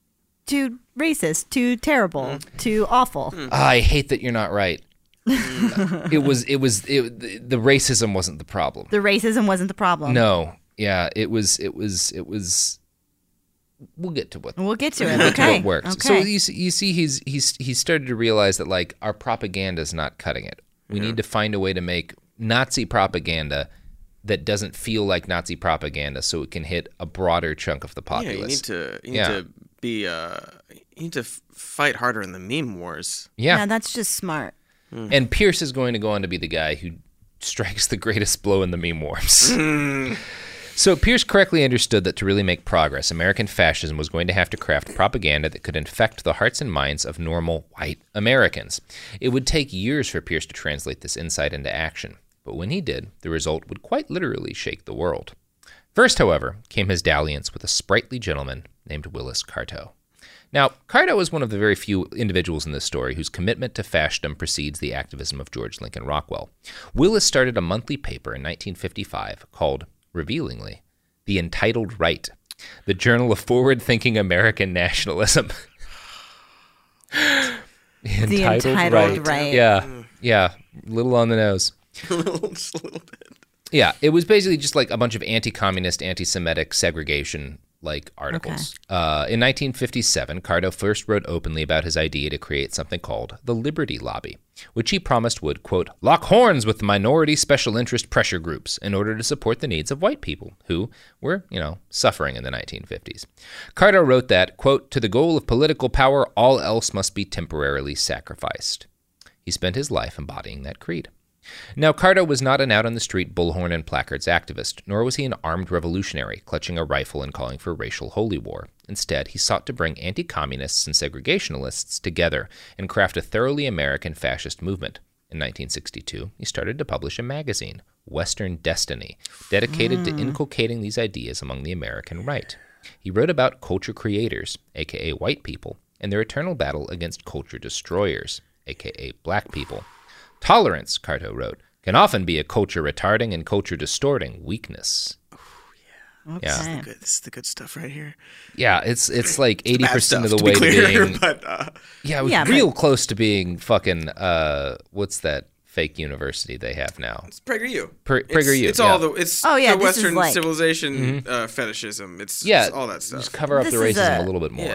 too racist, too terrible, Mm. too awful. I hate that you're not right. it was, it was, it, the, the racism wasn't the problem. The racism wasn't the problem. No, yeah, it was, it was, it was... We'll get to what We'll get to it. we'll get to Okay. what works. Okay. So you see, you see, he's he's he's started to realize that like our propaganda is not cutting it. We need to find a way to make Nazi propaganda that doesn't feel like Nazi propaganda, so it can hit a broader chunk of the populace. Yeah, you need to you need Yeah. to be uh you need to f- fight harder in the meme wars. Yeah. Yeah, that's just smart. And Pierce is going to go on to be the guy who strikes the greatest blow in the meme wars. So Pierce correctly understood that to really make progress, American fascism was going to have to craft propaganda that could infect the hearts and minds of normal white Americans. It would take years for Pierce to translate this insight into action, but when he did, the result would quite literally shake the world. First, however, came his dalliance with a sprightly gentleman named Willis Carto. Now, Carto is one of the very few individuals in this story whose commitment to fascism precedes the activism of George Lincoln Rockwell. Willis started a monthly paper in nineteen fifty-five called, revealingly, The Entitled Right, the journal of forward-thinking American nationalism. the, The Entitled Right. Yeah, yeah, little on the nose. Just a little bit. Yeah, it was basically just like a bunch of anti-communist, anti-Semitic segregation like articles. Okay. Uh, in nineteen fifty-seven, Carto first wrote openly about his idea to create something called the Liberty Lobby, which he promised would, quote, lock horns with minority special interest pressure groups in order to support the needs of white people who were, you know, suffering in the nineteen fifties. Carto wrote that, quote, to the goal of political power, all else must be temporarily sacrificed. He spent his life embodying that creed. Now, Carto was not an out-on-the-street bullhorn and placards activist, nor was he an armed revolutionary clutching a rifle and calling for racial holy war. Instead, he sought to bring anti-communists and segregationalists together and craft a thoroughly American fascist movement. In nineteen sixty-two, he started to publish a magazine, Western Destiny, dedicated mm. to inculcating these ideas among the American right. He wrote about culture creators, aka white people, and their eternal battle against culture destroyers, aka black people. Tolerance, Carto wrote, can often be a culture-retarding and culture-distorting weakness. Oh, yeah. Okay. This is the good, this is the good stuff right here. Yeah, it's it's like eighty percent of the to way be clear, to being... But, uh, yeah, it was yeah, real but... close to being fucking... Uh, what's that fake university they have now? It's PragerU. Pr- PragerU, It's, it's yeah. all the... It's oh, yeah, the Western like... civilization mm-hmm. uh, fetishism. It's, yeah, it's all that stuff. Just cover up this the racism a... a little bit more. Yeah.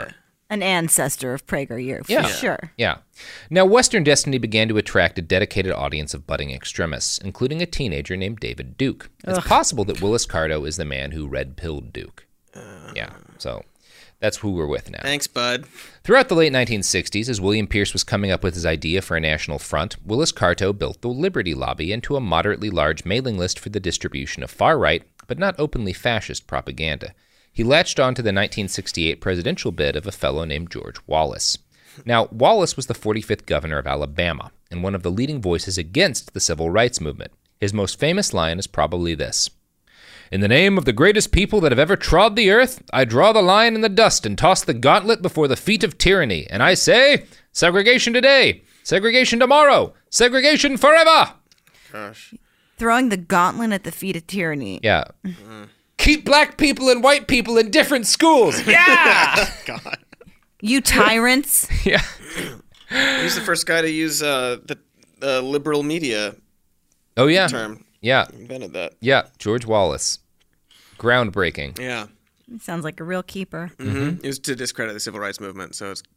An ancestor of PragerU, for Yeah. sure. Yeah. Now, Western Destiny began to attract a dedicated audience of budding extremists, including a teenager named David Duke. It's Ugh. possible that Willis Carto is the man who red-pilled Duke. Yeah, so that's who we're with now. Thanks, bud. Throughout the late nineteen sixties, as William Pierce was coming up with his idea for a national front, Willis Carto built the Liberty Lobby into a moderately large mailing list for the distribution of far-right, but not openly fascist propaganda. He latched on to the nineteen sixty-eight presidential bid of a fellow named George Wallace. Now, Wallace was the forty-fifth governor of Alabama and one of the leading voices against the civil rights movement. His most famous line is probably this: "In the name of the greatest people that have ever trod the earth, I draw the line in the dust and toss the gauntlet before the feet of tyranny. And I say, segregation today, segregation tomorrow, segregation forever." Gosh. Throwing the gauntlet at the feet of tyranny. Yeah. Keep black people and white people in different schools. Yeah. God. You tyrants. Yeah. He's the first guy to use uh, the uh, liberal media Oh, yeah. term. Yeah. He invented that. Yeah. George Wallace. Groundbreaking. Yeah. Sounds like a real keeper. Mm-hmm. It was to discredit the civil rights movement, so it's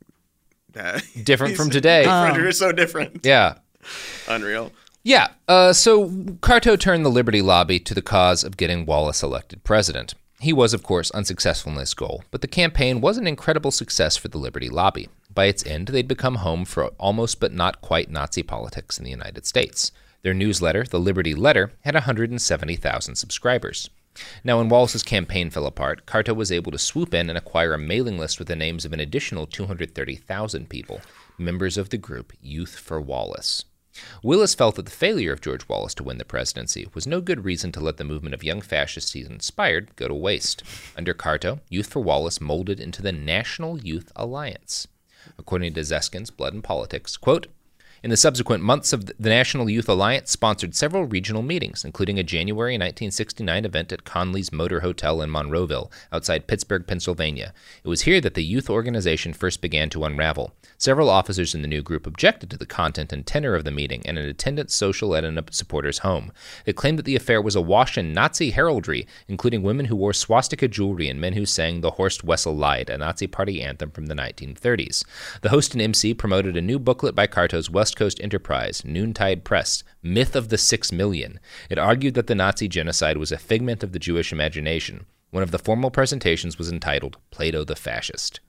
bad. Different from today. Different. You're so different. Yeah. Unreal. Yeah, uh, so Carto turned the Liberty Lobby to the cause of getting Wallace elected president. He was, of course, unsuccessful in this goal, but the campaign was an incredible success for the Liberty Lobby. By its end, they'd become home for almost but not quite Nazi politics in the United States. Their newsletter, the Liberty Letter, had one hundred seventy thousand subscribers. Now, when Wallace's campaign fell apart, Carto was able to swoop in and acquire a mailing list with the names of an additional two hundred thirty thousand people, members of the group Youth for Wallace. Willis felt that the failure of George Wallace to win the presidency was no good reason to let the movement of young fascists he inspired go to waste. Under Carto, Youth for Wallace molded into the National Youth Alliance. According to Zeskin's Blood and Politics, quote, "In the subsequent months of the National Youth Alliance sponsored several regional meetings, including a January nineteen sixty-nine event at Conley's Motor Hotel in Monroeville, outside Pittsburgh, Pennsylvania. It was here that the youth organization first began to unravel. Several officers in the new group objected to the content and tenor of the meeting and an attendant social at a supporter's home. They claimed that the affair was awash in Nazi heraldry, including women who wore swastika jewelry and men who sang The Horst Wessel Lied, a Nazi party anthem from the nineteen thirties. The host and M C promoted a new booklet by Carto's West Coast enterprise, Noontide Press, Myth of the Six Million. It argued that the Nazi genocide was a figment of the Jewish imagination. One of the formal presentations was entitled Plato the Fascist."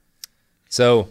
So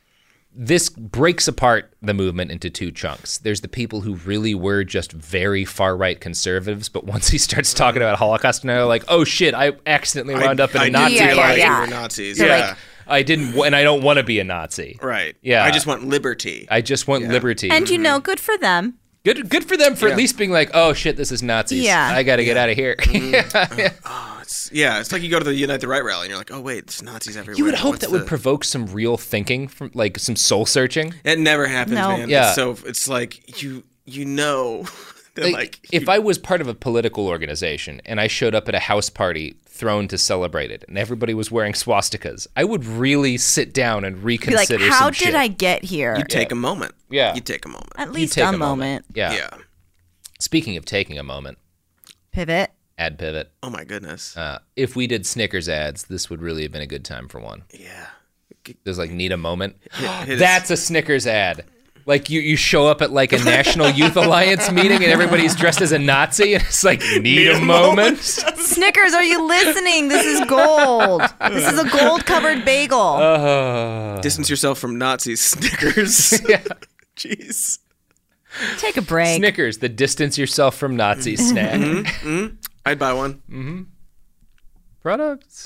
this breaks apart the movement into two chunks. There's the people who really were just very far-right conservatives, but once he starts talking about Holocaust, and they're like, oh shit, I accidentally wound I, up in I a Nazi. didn't realize yeah, yeah. we were Nazis. Yeah. Yeah. Like, I didn't, and I don't want to be a Nazi. Right. Yeah. I just want liberty. I just want Yeah. liberty. And you know, good for them. Good, good for them for Yeah. at least being like, oh shit, this is Nazis. Yeah. I got to get out of here. yeah, yeah. Oh, it's, yeah, it's like you go to the Unite the Right rally and you're like, oh wait, there's Nazis everywhere. You would hope What's that the... would provoke some real thinking, from like some soul searching. It never happens, No. man. Yeah. It's so it's like you you know that Like, like if you- I was part of a political organization and I showed up at a house party thrown to celebrate it and everybody was wearing swastikas, I would really sit down and Be like, reconsider how some did shit. I get here? you take a moment. Yeah. You take a moment. At You least take a moment. Yeah. Yeah. Speaking of taking a moment, Pivot. ad pivot. Oh my goodness. Uh, if we did Snickers ads, this would really have been a good time for one. Yeah. There's like, need a moment. hit us. That's a Snickers ad. Like you, you show up at like a National Youth Alliance meeting and everybody's dressed as a Nazi and it's like, need, a, moment. Snickers, are you listening? This is gold. This is a gold-covered bagel. Uh, Distance yourself from Nazis, Snickers. yeah. Jeez. Take a break. Snickers, the distance yourself from Nazis snack. Mm-hmm. I'd buy one. Products.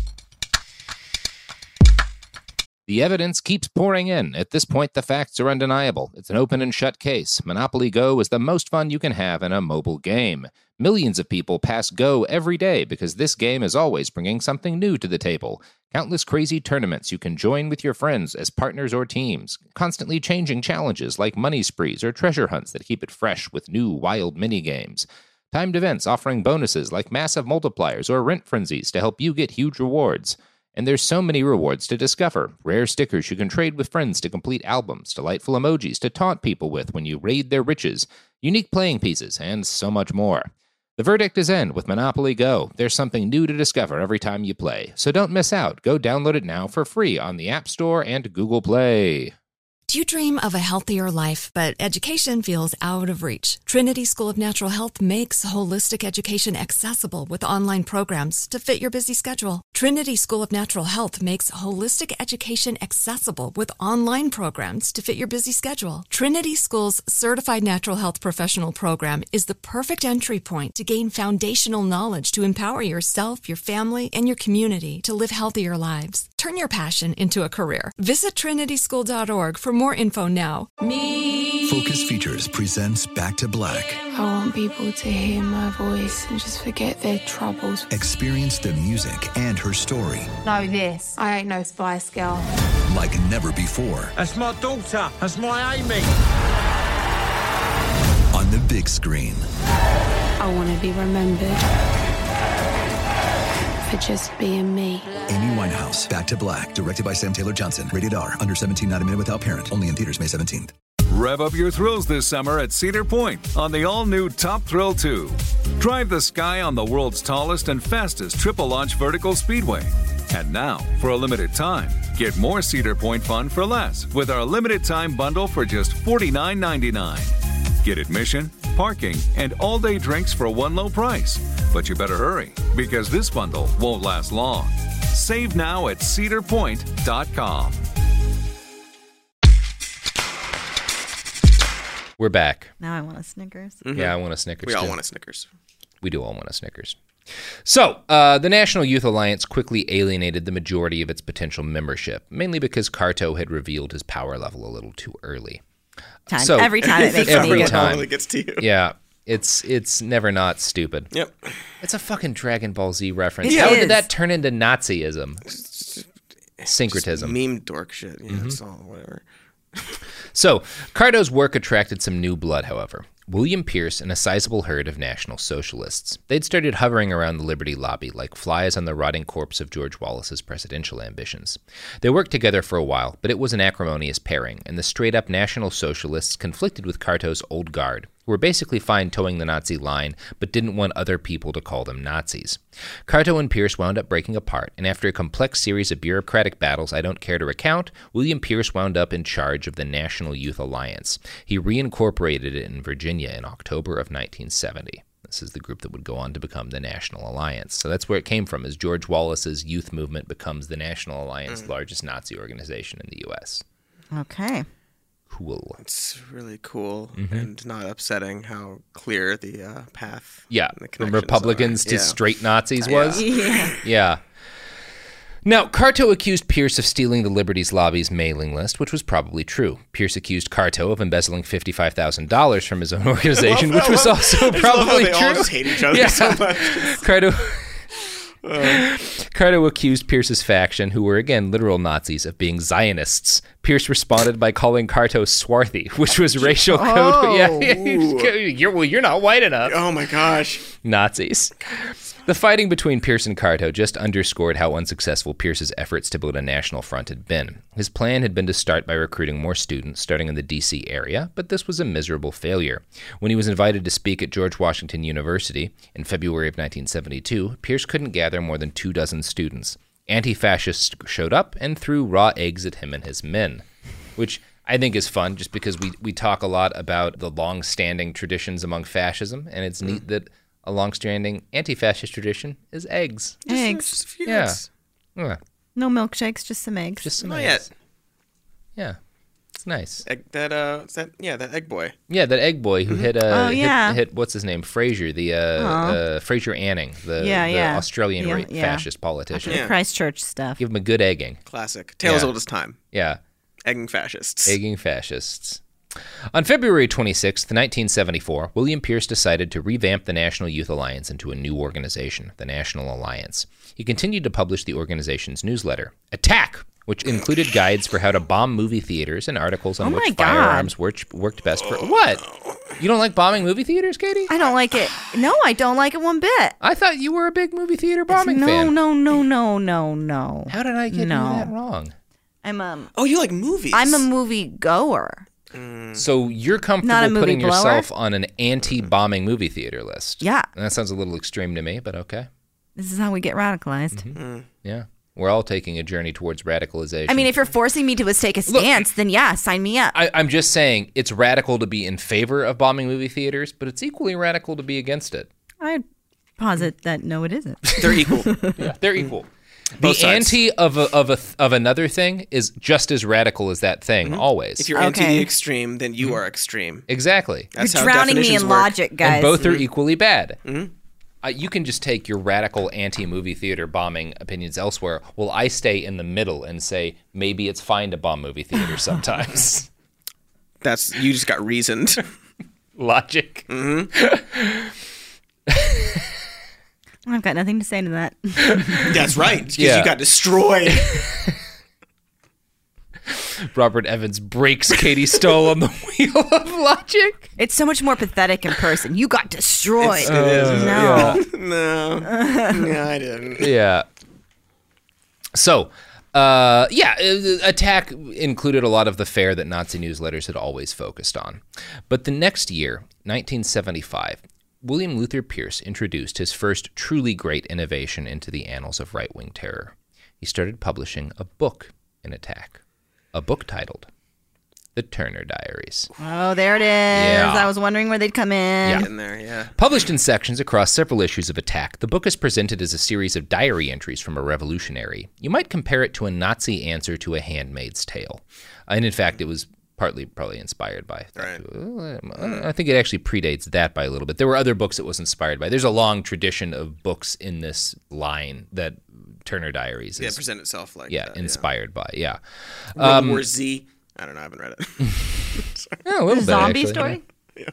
The evidence keeps pouring in. At this point, the facts are undeniable. It's an open and shut case. Monopoly Go is the most fun you can have in a mobile game. Millions of people pass Go every day because this game is always bringing something new to the table. Countless crazy tournaments you can join with your friends as partners or teams. Constantly changing challenges like money sprees or treasure hunts that keep it fresh with new wild mini-games. Timed events offering bonuses like massive multipliers or rent frenzies to help you get huge rewards. And there's so many rewards to discover. Rare stickers you can trade with friends to complete albums, delightful emojis to taunt people with when you raid their riches, unique playing pieces, and so much more. The verdict is in with Monopoly Go. There's something new to discover every time you play. So don't miss out. Go download it now for free on the App Store and Google Play. Do you dream of a healthier life, but education feels out of reach? Trinity School of Natural Health makes holistic education accessible with online programs to fit your busy schedule. Trinity School of Natural Health makes holistic education accessible with online programs to fit your busy schedule. Trinity School's Certified Natural Health Professional Program is the perfect entry point to gain foundational knowledge to empower yourself, your family, and your community to live healthier lives. Turn your passion into a career. Visit trinity school dot org for more info now. Me. Focus Features presents Back to Black. I want people to hear my voice and just forget their troubles. Experience the music and her story Know this. I ain't no Spice Girl. like never before That's my daughter. That's my Amy. on the big screen. I want to be remembered for just being me. Amy Winehouse, Back to Black, directed by Sam Taylor Johnson. Rated R, under seventeen, not a minute without parent. Only in theaters May seventeenth. Rev up your thrills this summer at Cedar Point on the all-new Top Thrill two. Drive the sky on the world's tallest and fastest triple-launch vertical speedway. And now, for a limited time, get more Cedar Point fun for less with our limited-time bundle for just forty-nine ninety-nine. Get admission, parking, and all-day drinks for one low price. But you better hurry, because this bundle won't last long. Save now at cedar point dot com. We're back. Now I want a Snickers. Mm-hmm. Yeah, I want a Snickers. We all too. want a Snickers. We do all want a Snickers. So, uh, the National Youth Alliance quickly alienated the majority of its potential membership, mainly because Carto had revealed his power level a little too early. Time. So, every time it makes every me go. time. Really gets to you. Yeah, it's it's never not stupid. Yep. It's a fucking Dragon Ball Z reference. It How is. did that turn into Nazism? Syncretism. Meme dork shit. Yeah, Mm-hmm. it's all whatever. So, Carto's work attracted some new blood, however. William Pierce and a sizable herd of National Socialists. They'd started hovering around the Liberty Lobby like flies on the rotting corpse of George Wallace's presidential ambitions. They worked together for a while, but it was an acrimonious pairing, and the straight-up National Socialists conflicted with Carto's old guard, who were basically fine towing the Nazi line, but didn't want other people to call them Nazis. Carto and Pierce wound up breaking apart, and after a complex series of bureaucratic battles I don't care to recount, William Pierce wound up in charge of the National Youth Alliance. He reincorporated it in Virginia in October of nineteen seventy. This is the group that would go on to become the National Alliance. So that's where it came from, is George Wallace's youth movement becomes the National Alliance, mm. largest Nazi organization in the U S. Okay. Cool. It's really cool Mm-hmm. and not upsetting how clear the uh, path. Yeah, and the from connections Republicans are. to Yeah. straight Nazis Yeah. was? Yeah. Yeah. Now, Carto accused Pierce of stealing the Liberties Lobby's mailing list, which was probably true. Pierce accused Carto of embezzling fifty-five thousand dollars from his own organization, I love- which was I love- also I just love how probably they true. all just hate each other Yeah. so much. Carto... Carto accused Pierce's faction, who were again literal Nazis, of being Zionists. Pierce responded by calling Carto swarthy, which was racial code. Oh. Yeah, you're, well, you're not white enough. Oh my gosh. Nazis. The fighting between Pierce and Carto just underscored how unsuccessful Pierce's efforts to build a national front had been. His plan had been to start by recruiting more students, starting in the D C area, but this was a miserable failure. When he was invited to speak at George Washington University in February of nineteen seventy-two, Pierce couldn't gather more than two dozen students. Anti-fascists showed up and threw raw eggs at him and his men, which I think is fun just because we, we talk a lot about the long-standing traditions among fascism, and it's neat that a long-standing anti-fascist tradition is eggs. Eggs. Just a few Yeah. eggs. Yeah, No milkshakes, just some eggs. just some Not eggs. yet. Yeah, it's nice. Egg, that uh, is that yeah, that egg boy. Yeah, that egg boy who hit, uh, Oh, yeah. hit, hit, what's his name? Fraser, the, uh, uh, Fraser Anning, the, Yeah, the yeah. Australian Yeah, ra- yeah. fascist politician. Yeah. Christchurch stuff. Give him a good egging. Classic. Tale as Yeah. old as time. Yeah, Egging fascists. egging fascists. On February twenty-sixth, nineteen seventy-four, William Pierce decided to revamp the National Youth Alliance into a new organization, the National Alliance. He continued to publish the organization's newsletter, Attack, which included guides for how to bomb movie theaters and articles on Oh my which God. firearms worked, worked best for... What? You don't like bombing movie theaters, Katie? I don't like it. No, I don't like it one bit. I thought you were a big movie theater bombing no, fan. no, no, no, no, no. How did I get No. you that wrong? I'm um. Oh, you like movies? I'm a movie goer. Mm. So you're Not a comfortable movie putting blower? yourself on an anti-bombing movie theater list. Yeah. And that sounds a little extreme to me, but okay. This is how we get radicalized. Mm-hmm. Yeah. We're all taking a journey towards radicalization. I mean, if you're forcing me to take a stance, Look, then yeah, sign me up. I, I'm just saying it's radical to be in favor of bombing movie theaters, but it's equally radical to be against it. I'd posit that no, it isn't. They're equal. Yeah, they're equal. Both the sides. anti of a, of a of another thing is just as radical as that thing, Mm-hmm. always. If you're Okay. anti the extreme, then you are extreme. Exactly. That's You're how drowning me definitions in work. logic, guys. And both are equally bad. Mm-hmm. Uh, you can just take your radical anti-movie theater bombing opinions elsewhere. Well, I stay in the middle and say maybe it's fine to bomb movie theaters sometimes. That's you just got reasoned. Logic. Mm-hmm. I've got nothing to say to that. That's right. Because Yeah. you got destroyed. Robert Evans breaks Katie Stoll on the wheel of logic. It's so much more pathetic in person. You got destroyed. It's- it is, isn't it? no. no, no, I didn't. Yeah. So, uh, yeah, uh, Attack included a lot of the fare that Nazi newsletters had always focused on. But the next year, nineteen seventy-five, William Luther Pierce introduced his first truly great innovation into the annals of right-wing terror. He started publishing a book in Attack, a book titled The Turner Diaries. Oh, there it is. Yeah. I was wondering where they'd come in. Yeah. In there, yeah. Published in sections across several issues of Attack, the book is presented as a series of diary entries from a revolutionary. You might compare it to a Nazi answer to A Handmaid's Tale. And in fact, it was partly probably inspired by. Right. I think it actually predates that by a little bit. There were other books it was inspired by. There's a long tradition of books in this line that Turner Diaries Yeah, is present itself like yeah, that. inspired by. Yeah. World Um, War Z. I don't know. I haven't read it. yeah, a little bit, Zombie actually. story?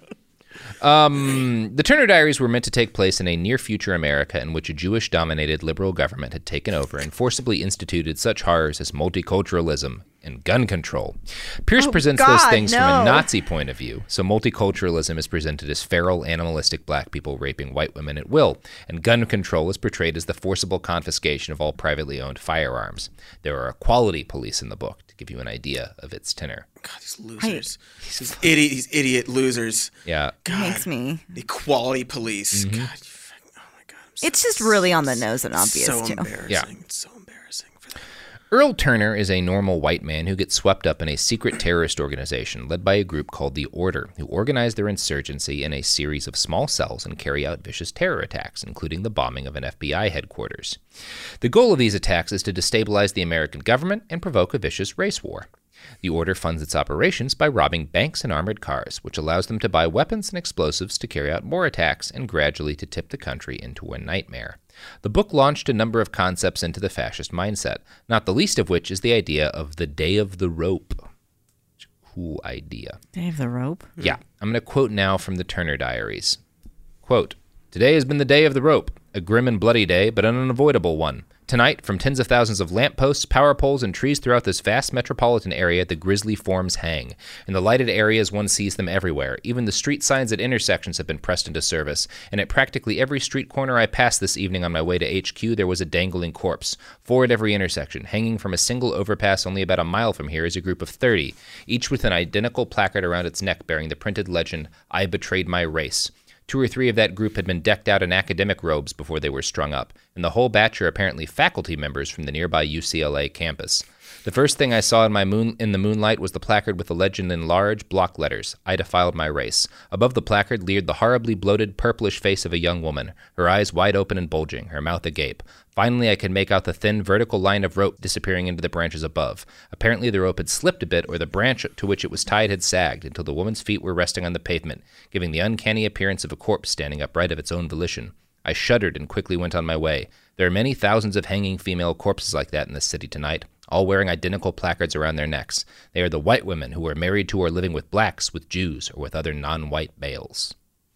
Um, the Turner Diaries were meant to take place in a near-future America in which a Jewish-dominated liberal government had taken over and forcibly instituted such horrors as multiculturalism and gun control. Pierce Oh, presents those God, things from no. a Nazi point of view, so multiculturalism is presented as feral, animalistic black people raping white women at will, and gun control is portrayed as the forcible confiscation of all privately owned firearms. There are equality police in the book, to give you an idea of its tenor. God, these losers. These idiot, these idiot losers. Yeah. It makes me. Equality police. Mm-hmm. God, you fucking, oh my God. I'm so, It's just really on the nose and obvious, so too. embarrassing. Yeah. It's so embarrassing for them. Earl Turner is a normal white man who gets swept up in a secret terrorist organization led by a group called the Order, who organize their insurgency in a series of small cells and carry out vicious terror attacks, including the bombing of an F B I headquarters. The goal of these attacks is to destabilize the American government and provoke a vicious race war. The Order funds its operations by robbing banks and armored cars, which allows them to buy weapons and explosives to carry out more attacks and gradually to tip the country into a nightmare. The book launched a number of concepts into the fascist mindset, not the least of which is the idea of the Day of the Rope. It's a cool idea. Day of the Rope? Yeah, I'm going to quote now from the Turner Diaries. Quote, "Today has been the Day of the Rope, a grim and bloody day, but an unavoidable one. Tonight, from tens of thousands of lampposts, power poles, and trees throughout this vast metropolitan area, the grisly forms hang. In the lighted areas, one sees them everywhere. Even the street signs at intersections have been pressed into service, and at practically every street corner I passed this evening on my way to H Q, there was a dangling corpse. Four at every intersection. Hanging from a single overpass only about a mile from here is a group of thirty, each with an identical placard around its neck bearing the printed legend, 'I betrayed my race.' Two or three of that group had been decked out in academic robes before they were strung up, and the whole batch are apparently faculty members from the nearby U C L A campus. The first thing I saw in my moon in the moonlight was the placard with the legend in large block letters, 'I defiled my race.' Above the placard leered the horribly bloated, purplish face of a young woman, her eyes wide open and bulging, her mouth agape. Finally, I could make out the thin, vertical line of rope disappearing into the branches above. Apparently, the rope had slipped a bit, or the branch to which it was tied had sagged until the woman's feet were resting on the pavement, giving the uncanny appearance of a corpse standing upright of its own volition. I shuddered and quickly went on my way. There are many thousands of hanging female corpses like that in this city tonight, all wearing identical placards around their necks. They are the white women who are married to or living with blacks, with Jews, or with other non-white males."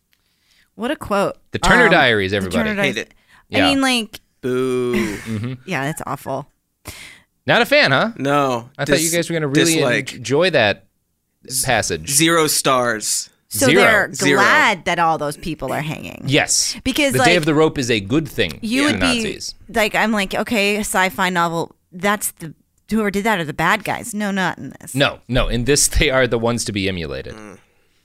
What a quote. The Turner Um, Diaries, the everybody. Turner Diaries. Hate it. I Yeah. mean, like, Boo. Mm-hmm. yeah, that's awful. Not a fan, huh? No. I thought you Dis- guys were going to really dislike. enjoy that passage. Zero stars. So Zero. they're Zero. glad that all those people are hanging. Yes. Because, the like, Day of the Rope is a good thing You to would the be Nazis. like, I'm like, okay, a sci-fi novel. That's the whoever did that are the bad guys. No, not in this. No, no. In this, they are the ones to be emulated. Mm.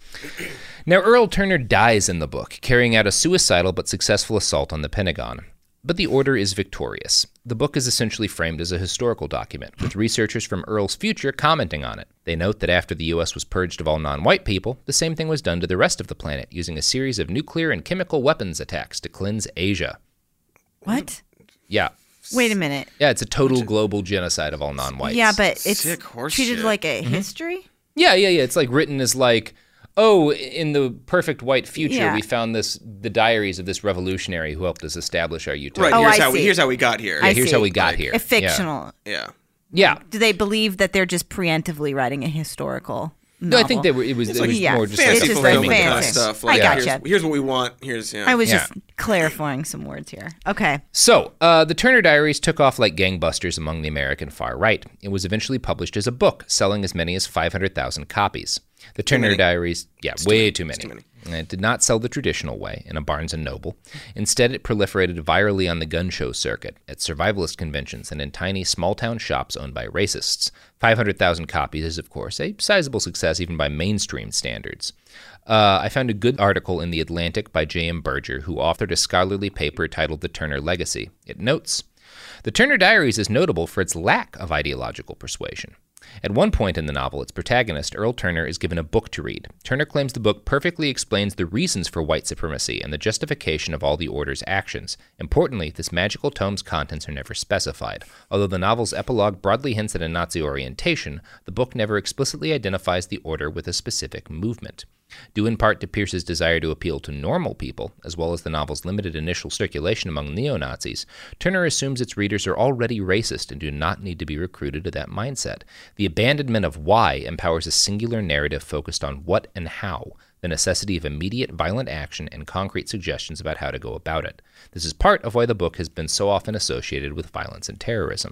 Now, Earl Turner dies in the book, carrying out a suicidal but successful assault on the Pentagon. But the order is victorious. The book is essentially framed as a historical document, with researchers from Earl's future commenting on it. They note that after the U S was purged of all non-white people, the same thing was done to the rest of the planet, using a series of nuclear and chemical weapons attacks to cleanse Asia. What? Yeah. Wait a minute. Yeah, it's a total global genocide of all non-whites. Yeah, but it's Sick horse treated shit. like a Mm-hmm. history? Yeah, yeah, yeah. It's like written as like, oh, in the perfect white future, Yeah. we found this the diaries of this revolutionary who helped us establish our utopia. Right. Oh, here's I how we see. here's how we got here. Yeah, I here's see. how we got Like, here. A fictional. Yeah. Yeah. Do they believe that they're just preemptively writing a historical No, novel? I think they were. It was, it like- was yeah, more just it's like just a like framing fancy. kind of device. stuff. I Like, gotcha. Here's, here's what we want. Here's yeah. I was Yeah. just clarifying some words here. Okay. So, uh, the Turner Diaries took off like gangbusters among the American far right. It was eventually published as a book, selling as many as five hundred thousand copies. The Turner many. Diaries, yeah, It's too way many. too It's many. too many. And it did not sell the traditional way in a Barnes and Noble. Instead, it proliferated virally on the gun show circuit, at survivalist conventions, and in tiny small-town shops owned by racists. five hundred thousand copies is, of course, a sizable success even by mainstream standards. Uh, I found a good article in The Atlantic by J M Berger, who authored a scholarly paper titled The Turner Legacy. It notes, "The Turner Diaries is notable for its lack of ideological persuasion. At one point in the novel, its protagonist, Earl Turner, is given a book to read. Turner claims the book perfectly explains the reasons for white supremacy and the justification of all the order's actions. Importantly, this magical tome's contents are never specified. Although the novel's epilogue broadly hints at a Nazi orientation, the book never explicitly identifies the order with a specific movement. Due in part to Pierce's desire to appeal to normal people, as well as the novel's limited initial circulation among neo-Nazis, Turner assumes its readers are already racist and do not need to be recruited to that mindset. The abandonment of why empowers a singular narrative focused on what and how, the necessity of immediate violent action and concrete suggestions about how to go about it. This is part of why the book has been so often associated with violence and terrorism."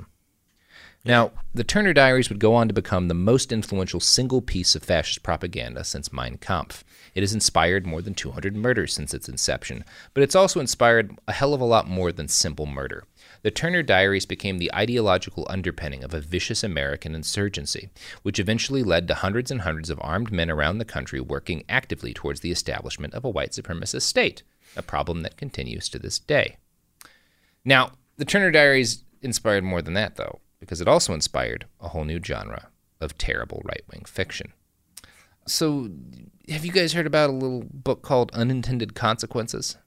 Now, the Turner Diaries would go on to become the most influential single piece of fascist propaganda since Mein Kampf. It has inspired more than two hundred murders since its inception, but it's also inspired a hell of a lot more than simple murder. The Turner Diaries became the ideological underpinning of a vicious American insurgency, which eventually led to hundreds and hundreds of armed men around the country working actively towards the establishment of a white supremacist state, a problem that continues to this day. Now, the Turner Diaries inspired more than that, though, because it also inspired a whole new genre of terrible right-wing fiction. So, have you guys heard about a little book called Unintended Consequences?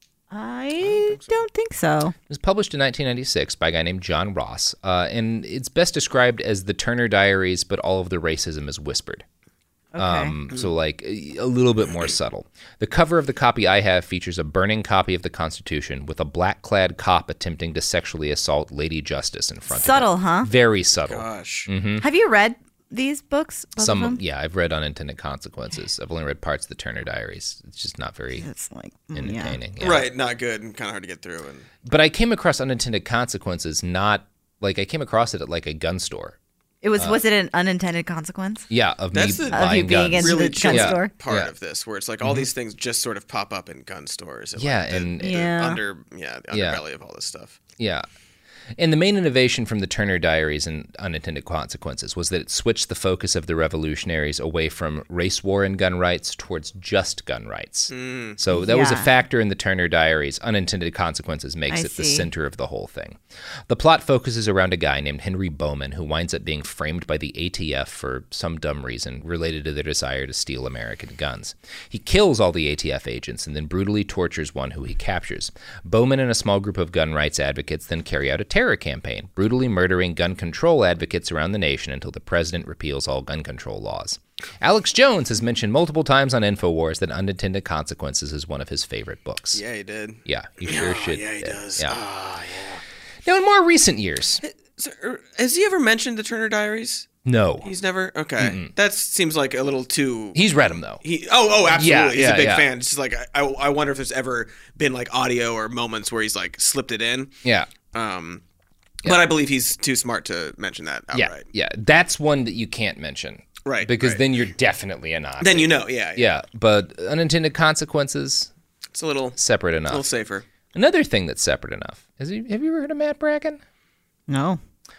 I don't think so. It was published in nineteen ninety-six by a guy named John Ross, uh, and it's best described as the Turner Diaries, but all of the racism is whispered. Okay. Um, so, like, a little bit more subtle. The cover of the copy I have features a burning copy of the Constitution with a black-clad cop attempting to sexually assault Lady Justice in front Subtle, of it. huh? Very subtle. Gosh. Mm-hmm. Have you read these books? Both Some, of them? yeah, I've read Unintended Consequences. I've only read parts of the Turner Diaries. It's just not very It's like mm, entertaining. yeah. Yeah. Right. Not good and kind of hard to get through. And But I came across Unintended Consequences not, like, I came across it at, like, a gun store. It was. Uh, was it an unintended consequence? Yeah, of That's me the- buying Of you being guns. in really the gun chill store? part Yeah. of this, where it's like all these things just sort of pop up in gun stores. And Yeah, like the, and- the Yeah. under yeah the Yeah. underbelly of all this stuff. Yeah. And the main innovation from the Turner Diaries and Unintended Consequences was that it switched the focus of the revolutionaries away from race war and gun rights towards just gun rights. Mm. So that was a Yeah. factor in the Turner Diaries. Unintended Consequences makes I it the see. center of the whole thing. The plot focuses around a guy named Henry Bowman who winds up being framed by the A T F for some dumb reason related to their desire to steal American guns. He kills all the A T F agents and then brutally tortures one who he captures. Bowman and a small group of gun rights advocates then carry out a terror campaign, brutally murdering gun control advocates around the nation until the president repeals all gun control laws. Alex Jones has mentioned multiple times on InfoWars that Unintended Consequences is one of his favorite books. Yeah, he did. Yeah, he sure Oh, should. yeah, he uh, does. Yeah. Ah, yeah. Now, in more recent years, So, er, has he ever mentioned the Turner Diaries? no. He's never. Okay, that seems like a little too. He's read them, though. He oh oh absolutely Yeah, he's yeah, a big yeah. fan. It's just like I I wonder if there's ever been like audio or moments where he's like slipped it in. Yeah. Um, but I believe he's too smart to mention that outright. Yeah, yeah. That's one that you can't mention. Right, Because right. then you're definitely a Nazi. Then you know, yeah, Yeah, but Unintended Consequences, It's a little separate a little enough. safer. Another thing that's separate enough. Is he, have you ever heard of Matt Bracken? No.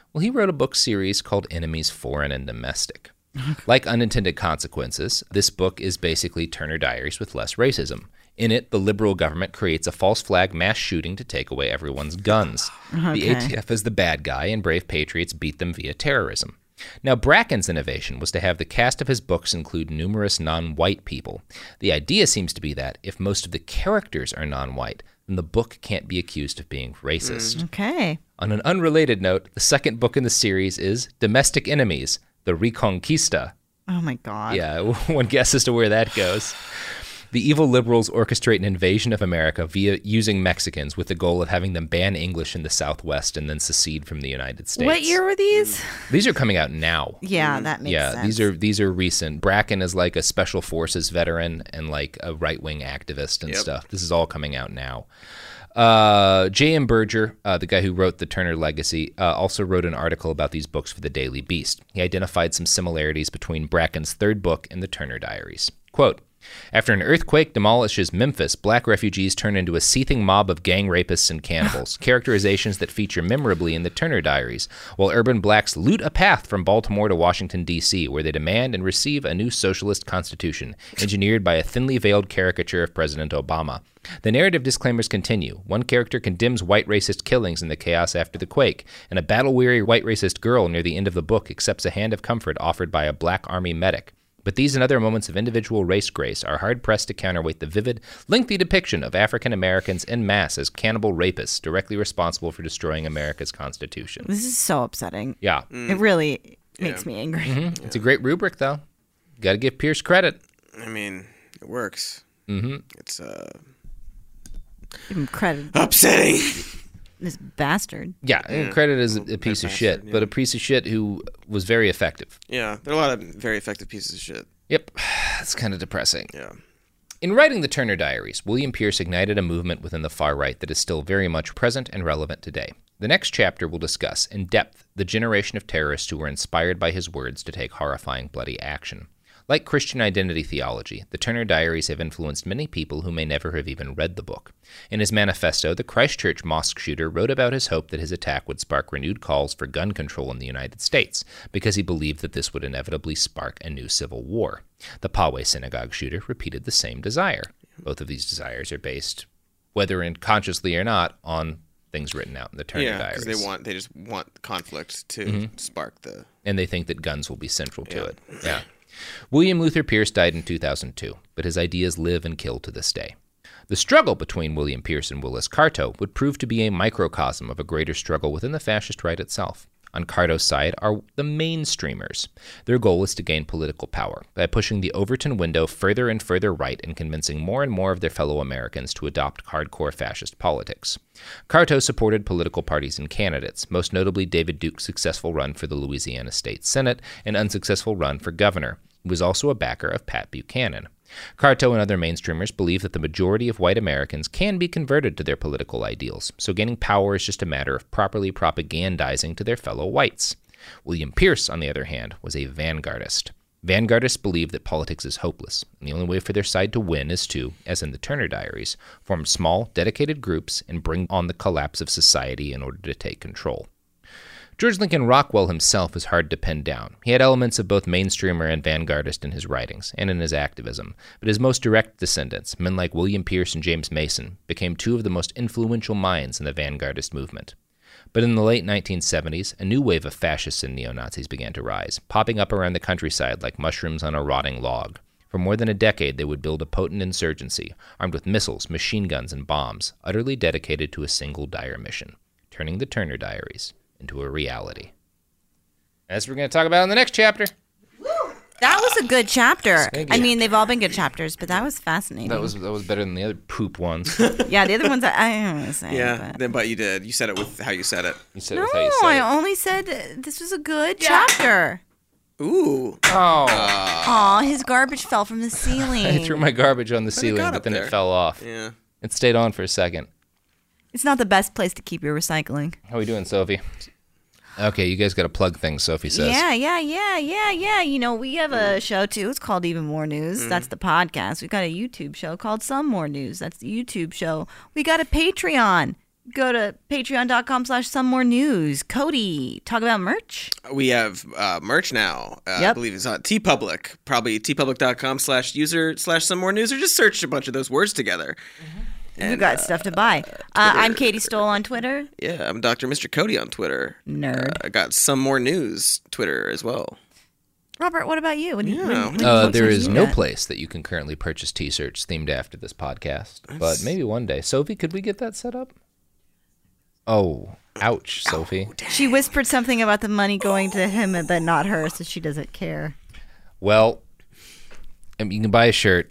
Well, he wrote a book series called Enemies Foreign and Domestic. Like Unintended Consequences, this book is basically Turner Diaries with less racism. In it, the liberal government creates a false flag mass shooting to take away everyone's guns. Okay. The A T F is the bad guy, and brave patriots beat them via terrorism. Now, Bracken's innovation was to have the cast of his books include numerous non-white people. The idea seems to be that if most of the characters are non-white, then the book can't be accused of being racist. Okay. On an unrelated note, the second book in the series is Domestic Enemies, The Reconquista. Oh, my God. Yeah, one guess as to where that goes. The evil liberals orchestrate an invasion of America via using Mexicans with the goal of having them ban English in the Southwest and then secede from the United States. What year were these? These are coming out now. Yeah, that makes yeah, sense. these are these are recent. Bracken is like a special forces veteran and like a right-wing activist and Yep. stuff. This is all coming out now. Uh, J M. Berger, uh, the guy who wrote The Turner Legacy, uh, also wrote an article about these books for the Daily Beast. He identified some similarities between Bracken's third book and the Turner Diaries. Quote, after an earthquake demolishes Memphis, black refugees turn into a seething mob of gang rapists and cannibals, characterizations that feature memorably in the Turner Diaries, while urban blacks loot a path from Baltimore to Washington, D C, where they demand and receive a new socialist constitution, engineered by a thinly veiled caricature of President Obama. The narrative disclaimers continue. One character condemns white racist killings in the chaos after the quake, and a battle-weary white racist girl near the end of the book accepts a hand of comfort offered by a black army medic. But these and other moments of individual race grace are hard-pressed to counterweight the vivid, lengthy depiction of African Americans en masse as cannibal rapists directly responsible for destroying America's Constitution. This is so upsetting. Yeah. It really makes me angry. Mm-hmm. It's a great rubric, though. Got to give Pierce credit. I mean, it works. Mm-hmm. It's uh, Give him credit. upsetting. This bastard. Yeah, and credit is a, a piece of shit, but a piece of shit who was very effective. Yeah, there are a lot of very effective pieces of shit. Yep, it's kind of depressing. Yeah. In writing the Turner Diaries, William Pierce ignited a movement within the far right that is still very much present and relevant today. The next chapter will discuss in depth the generation of terrorists who were inspired by his words to take horrifying bloody action. Like Christian identity theology, the Turner Diaries have influenced many people who may never have even read the book. In his manifesto, the Christchurch mosque shooter wrote about his hope that his attack would spark renewed calls for gun control in the United States, because he believed that this would inevitably spark a new civil war. The Poway synagogue shooter repeated the same desire. Both of these desires are based, whether unconsciously or not, on things written out in the Turner yeah, Diaries. because they want they just want conflict to Mm-hmm. spark the. And they think that guns will be central to Yeah. it. Yeah. William Luther Pierce died in two thousand two, but his ideas live and kill to this day. The struggle between William Pierce and Willis Carto would prove to be a microcosm of a greater struggle within the fascist right itself. On Carto's side are the mainstreamers. Their goal is to gain political power by pushing the Overton window further and further right and convincing more and more of their fellow Americans to adopt hardcore fascist politics. Carto supported political parties and candidates, most notably David Duke's successful run for the Louisiana State Senate and unsuccessful run for governor. He was also a backer of Pat Buchanan. Carto and other mainstreamers believe that the majority of white Americans can be converted to their political ideals, so gaining power is just a matter of properly propagandizing to their fellow whites. William Pierce, on the other hand, was a vanguardist. Vanguardists believe that politics is hopeless, and the only way for their side to win is to, as in the Turner Diaries, form small, dedicated groups and bring on the collapse of society in order to take control. George Lincoln Rockwell himself is hard to pin down. He had elements of both mainstreamer and vanguardist in his writings and in his activism, but his most direct descendants, men like William Pierce and James Mason, became two of the most influential minds in the vanguardist movement. But in the late nineteen seventies, a new wave of fascists and neo-Nazis began to rise, popping up around the countryside like mushrooms on a rotting log. For more than a decade, they would build a potent insurgency, armed with missiles, machine guns, and bombs, utterly dedicated to a single dire mission, turning the Turner Diaries into a reality. As we're going to talk about in the next chapter. That was a good chapter. Thank I you. mean, they've all been good chapters, but that was fascinating. That was that was better than the other poop ones. Yeah, the other ones I, I don't want to say. Yeah, but. then but you did. You said it with how you said it. You said No, it with how you said I it. only said uh, this was a good chapter. Ooh. Oh. Aw, his garbage fell from the ceiling. I threw my garbage on the it ceiling, got but up then there. it fell off. Yeah. It stayed on for a second. It's not the best place to keep your recycling. How we doing, Sophie? Okay, you guys got to plug things, Sophie says. Yeah, yeah, yeah, yeah, yeah. You know, we have a show too. It's called Even More News. Mm. That's the podcast. We've got a YouTube show called Some More News. That's the YouTube show. We got a Patreon. go to patreon.com slash some more news. Cody, talk about merch. We have uh, merch now. Uh, Yep. I believe it's on TeePublic. Probably tpublic.com slash user slash some more news, or just search a bunch of those words together. We've got uh, stuff to buy. Uh, I'm Katie Stoll on Twitter. Yeah, I'm Doctor Mister Cody on Twitter. Nerd. Uh, I got some more news Twitter as well. Robert, what about you? What do you, Yeah. what do you Uh, what there do is you no got? place that you can currently purchase T-shirts themed after this podcast, but maybe one day. Sophie, could we get that set up? Oh, ouch, Sophie. She whispered something about the money going to him and then not her, so she doesn't care. Well, um, you can buy a shirt.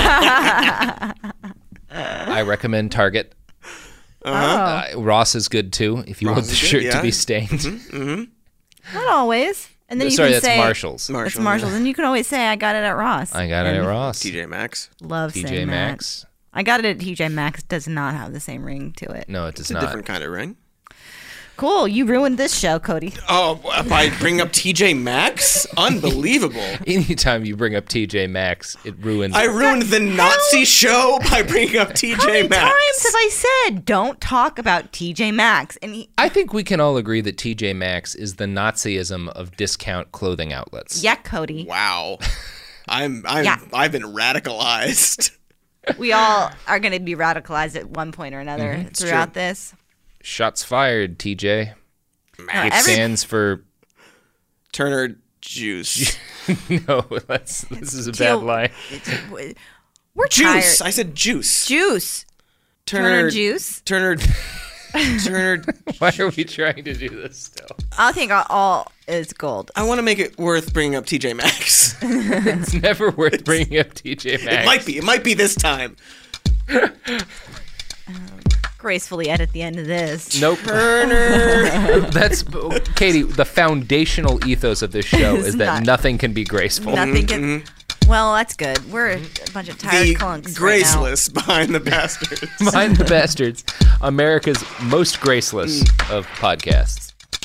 I recommend Target. Uh-huh. Uh, Ross is good too. If you Ross want the is good, shirt yeah. to be stained. Mm-hmm, mm-hmm. Not always. And then you Sorry, can that's say Marshalls. Marshall, It's Marshalls, yeah. and you can always say I got it at Ross. I got it And at Ross. T J Maxx. Love T J saying Maxx. that. I got it at T J Maxx. Does not have the same ring to it. No, it does It's a not. different kind of ring. Cool. You ruined this show, Cody. Oh, by bringing up T J Maxx? Unbelievable. Anytime you bring up T J Maxx, it ruins. I ruined the Nazi show by bringing up T J How many Maxx. times have I said don't talk about T J Maxx? And he, I think we can all agree that T J Maxx is the Nazism of discount clothing outlets. yeah, Cody. Wow. I'm I'm Yeah. I've been radicalized. We all are going to be radicalized at one point or another Mm-hmm. throughout true. this. Shots fired, T J. No, It every- stands for Turner Juice. no. That's this is a Teal- bad line. It's- We're Juice. tired. I said juice. Juice. Turner Juice. Turner. Turner. Why are we trying to do this still? I think all, all is gold. I want to make it worth bringing up T J Maxx. It's never worth bringing up T J Maxx. It might be. It might be this time. Gracefully edit the end of this. Nope. Turner. That's Katie. The foundational ethos of this show It's is that not- nothing can be graceful. Nothing can. Well, that's good. We're a bunch of tired The clunks. graceless behind the bastards. Mind the Bastards, America's most graceless of podcasts.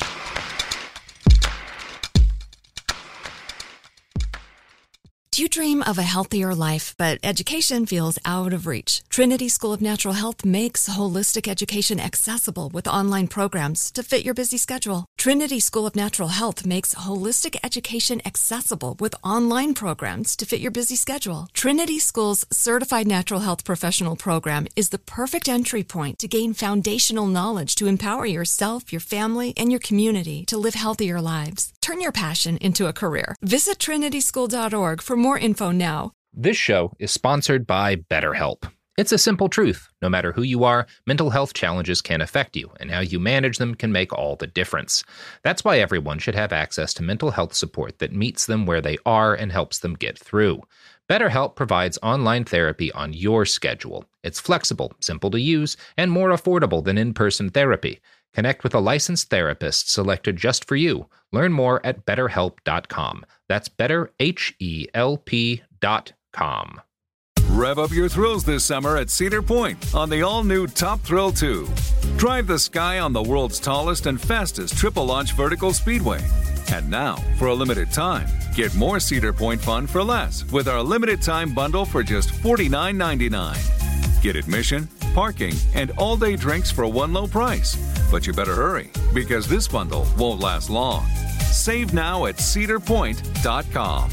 Do you dream of a healthier life, but education feels out of reach? Trinity School of Natural Health makes holistic education accessible with online programs to fit your busy schedule. Trinity School of Natural Health makes holistic education accessible with online programs to fit your busy schedule. Trinity School's Certified Natural Health Professional Program is the perfect entry point to gain foundational knowledge to empower yourself, your family, and your community to live healthier lives. Turn your passion into a career. Visit trinity school dot org for more info now. This show is sponsored by BetterHelp. It's a simple truth. No matter who you are, mental health challenges can affect you, and how you manage them can make all the difference. That's why everyone should have access to mental health support that meets them where they are and helps them get through. BetterHelp provides online therapy on your schedule. It's flexible, simple to use, and more affordable than in-person therapy. Connect with a licensed therapist selected just for you. Learn more at better help dot com. That's better H E L P dot com. Rev up your thrills this summer at Cedar Point on the all-new Top Thrill two. Drive the sky on the world's tallest and fastest triple-launch vertical speedway. And now, for a limited time, get more Cedar Point fun for less with our limited-time bundle for just forty-nine ninety-nine. Get admission, parking, and all-day drinks for one low price. But you better hurry, because this bundle won't last long. Save now at cedar point dot com.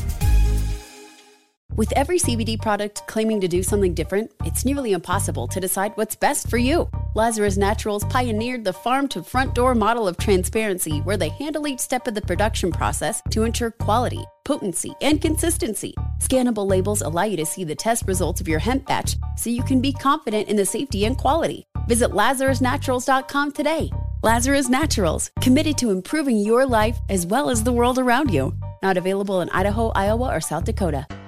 With every C B D product claiming to do something different, it's nearly impossible to decide what's best for you. Lazarus Naturals pioneered the farm-to-front-door model of transparency, where they handle each step of the production process to ensure quality, potency, and consistency. Scannable labels allow you to see the test results of your hemp batch, so you can be confident in the safety and quality. Visit lazarus naturals dot com today. Lazarus Naturals, committed to improving your life as well as the world around you. Not available in Idaho, Iowa, or South Dakota.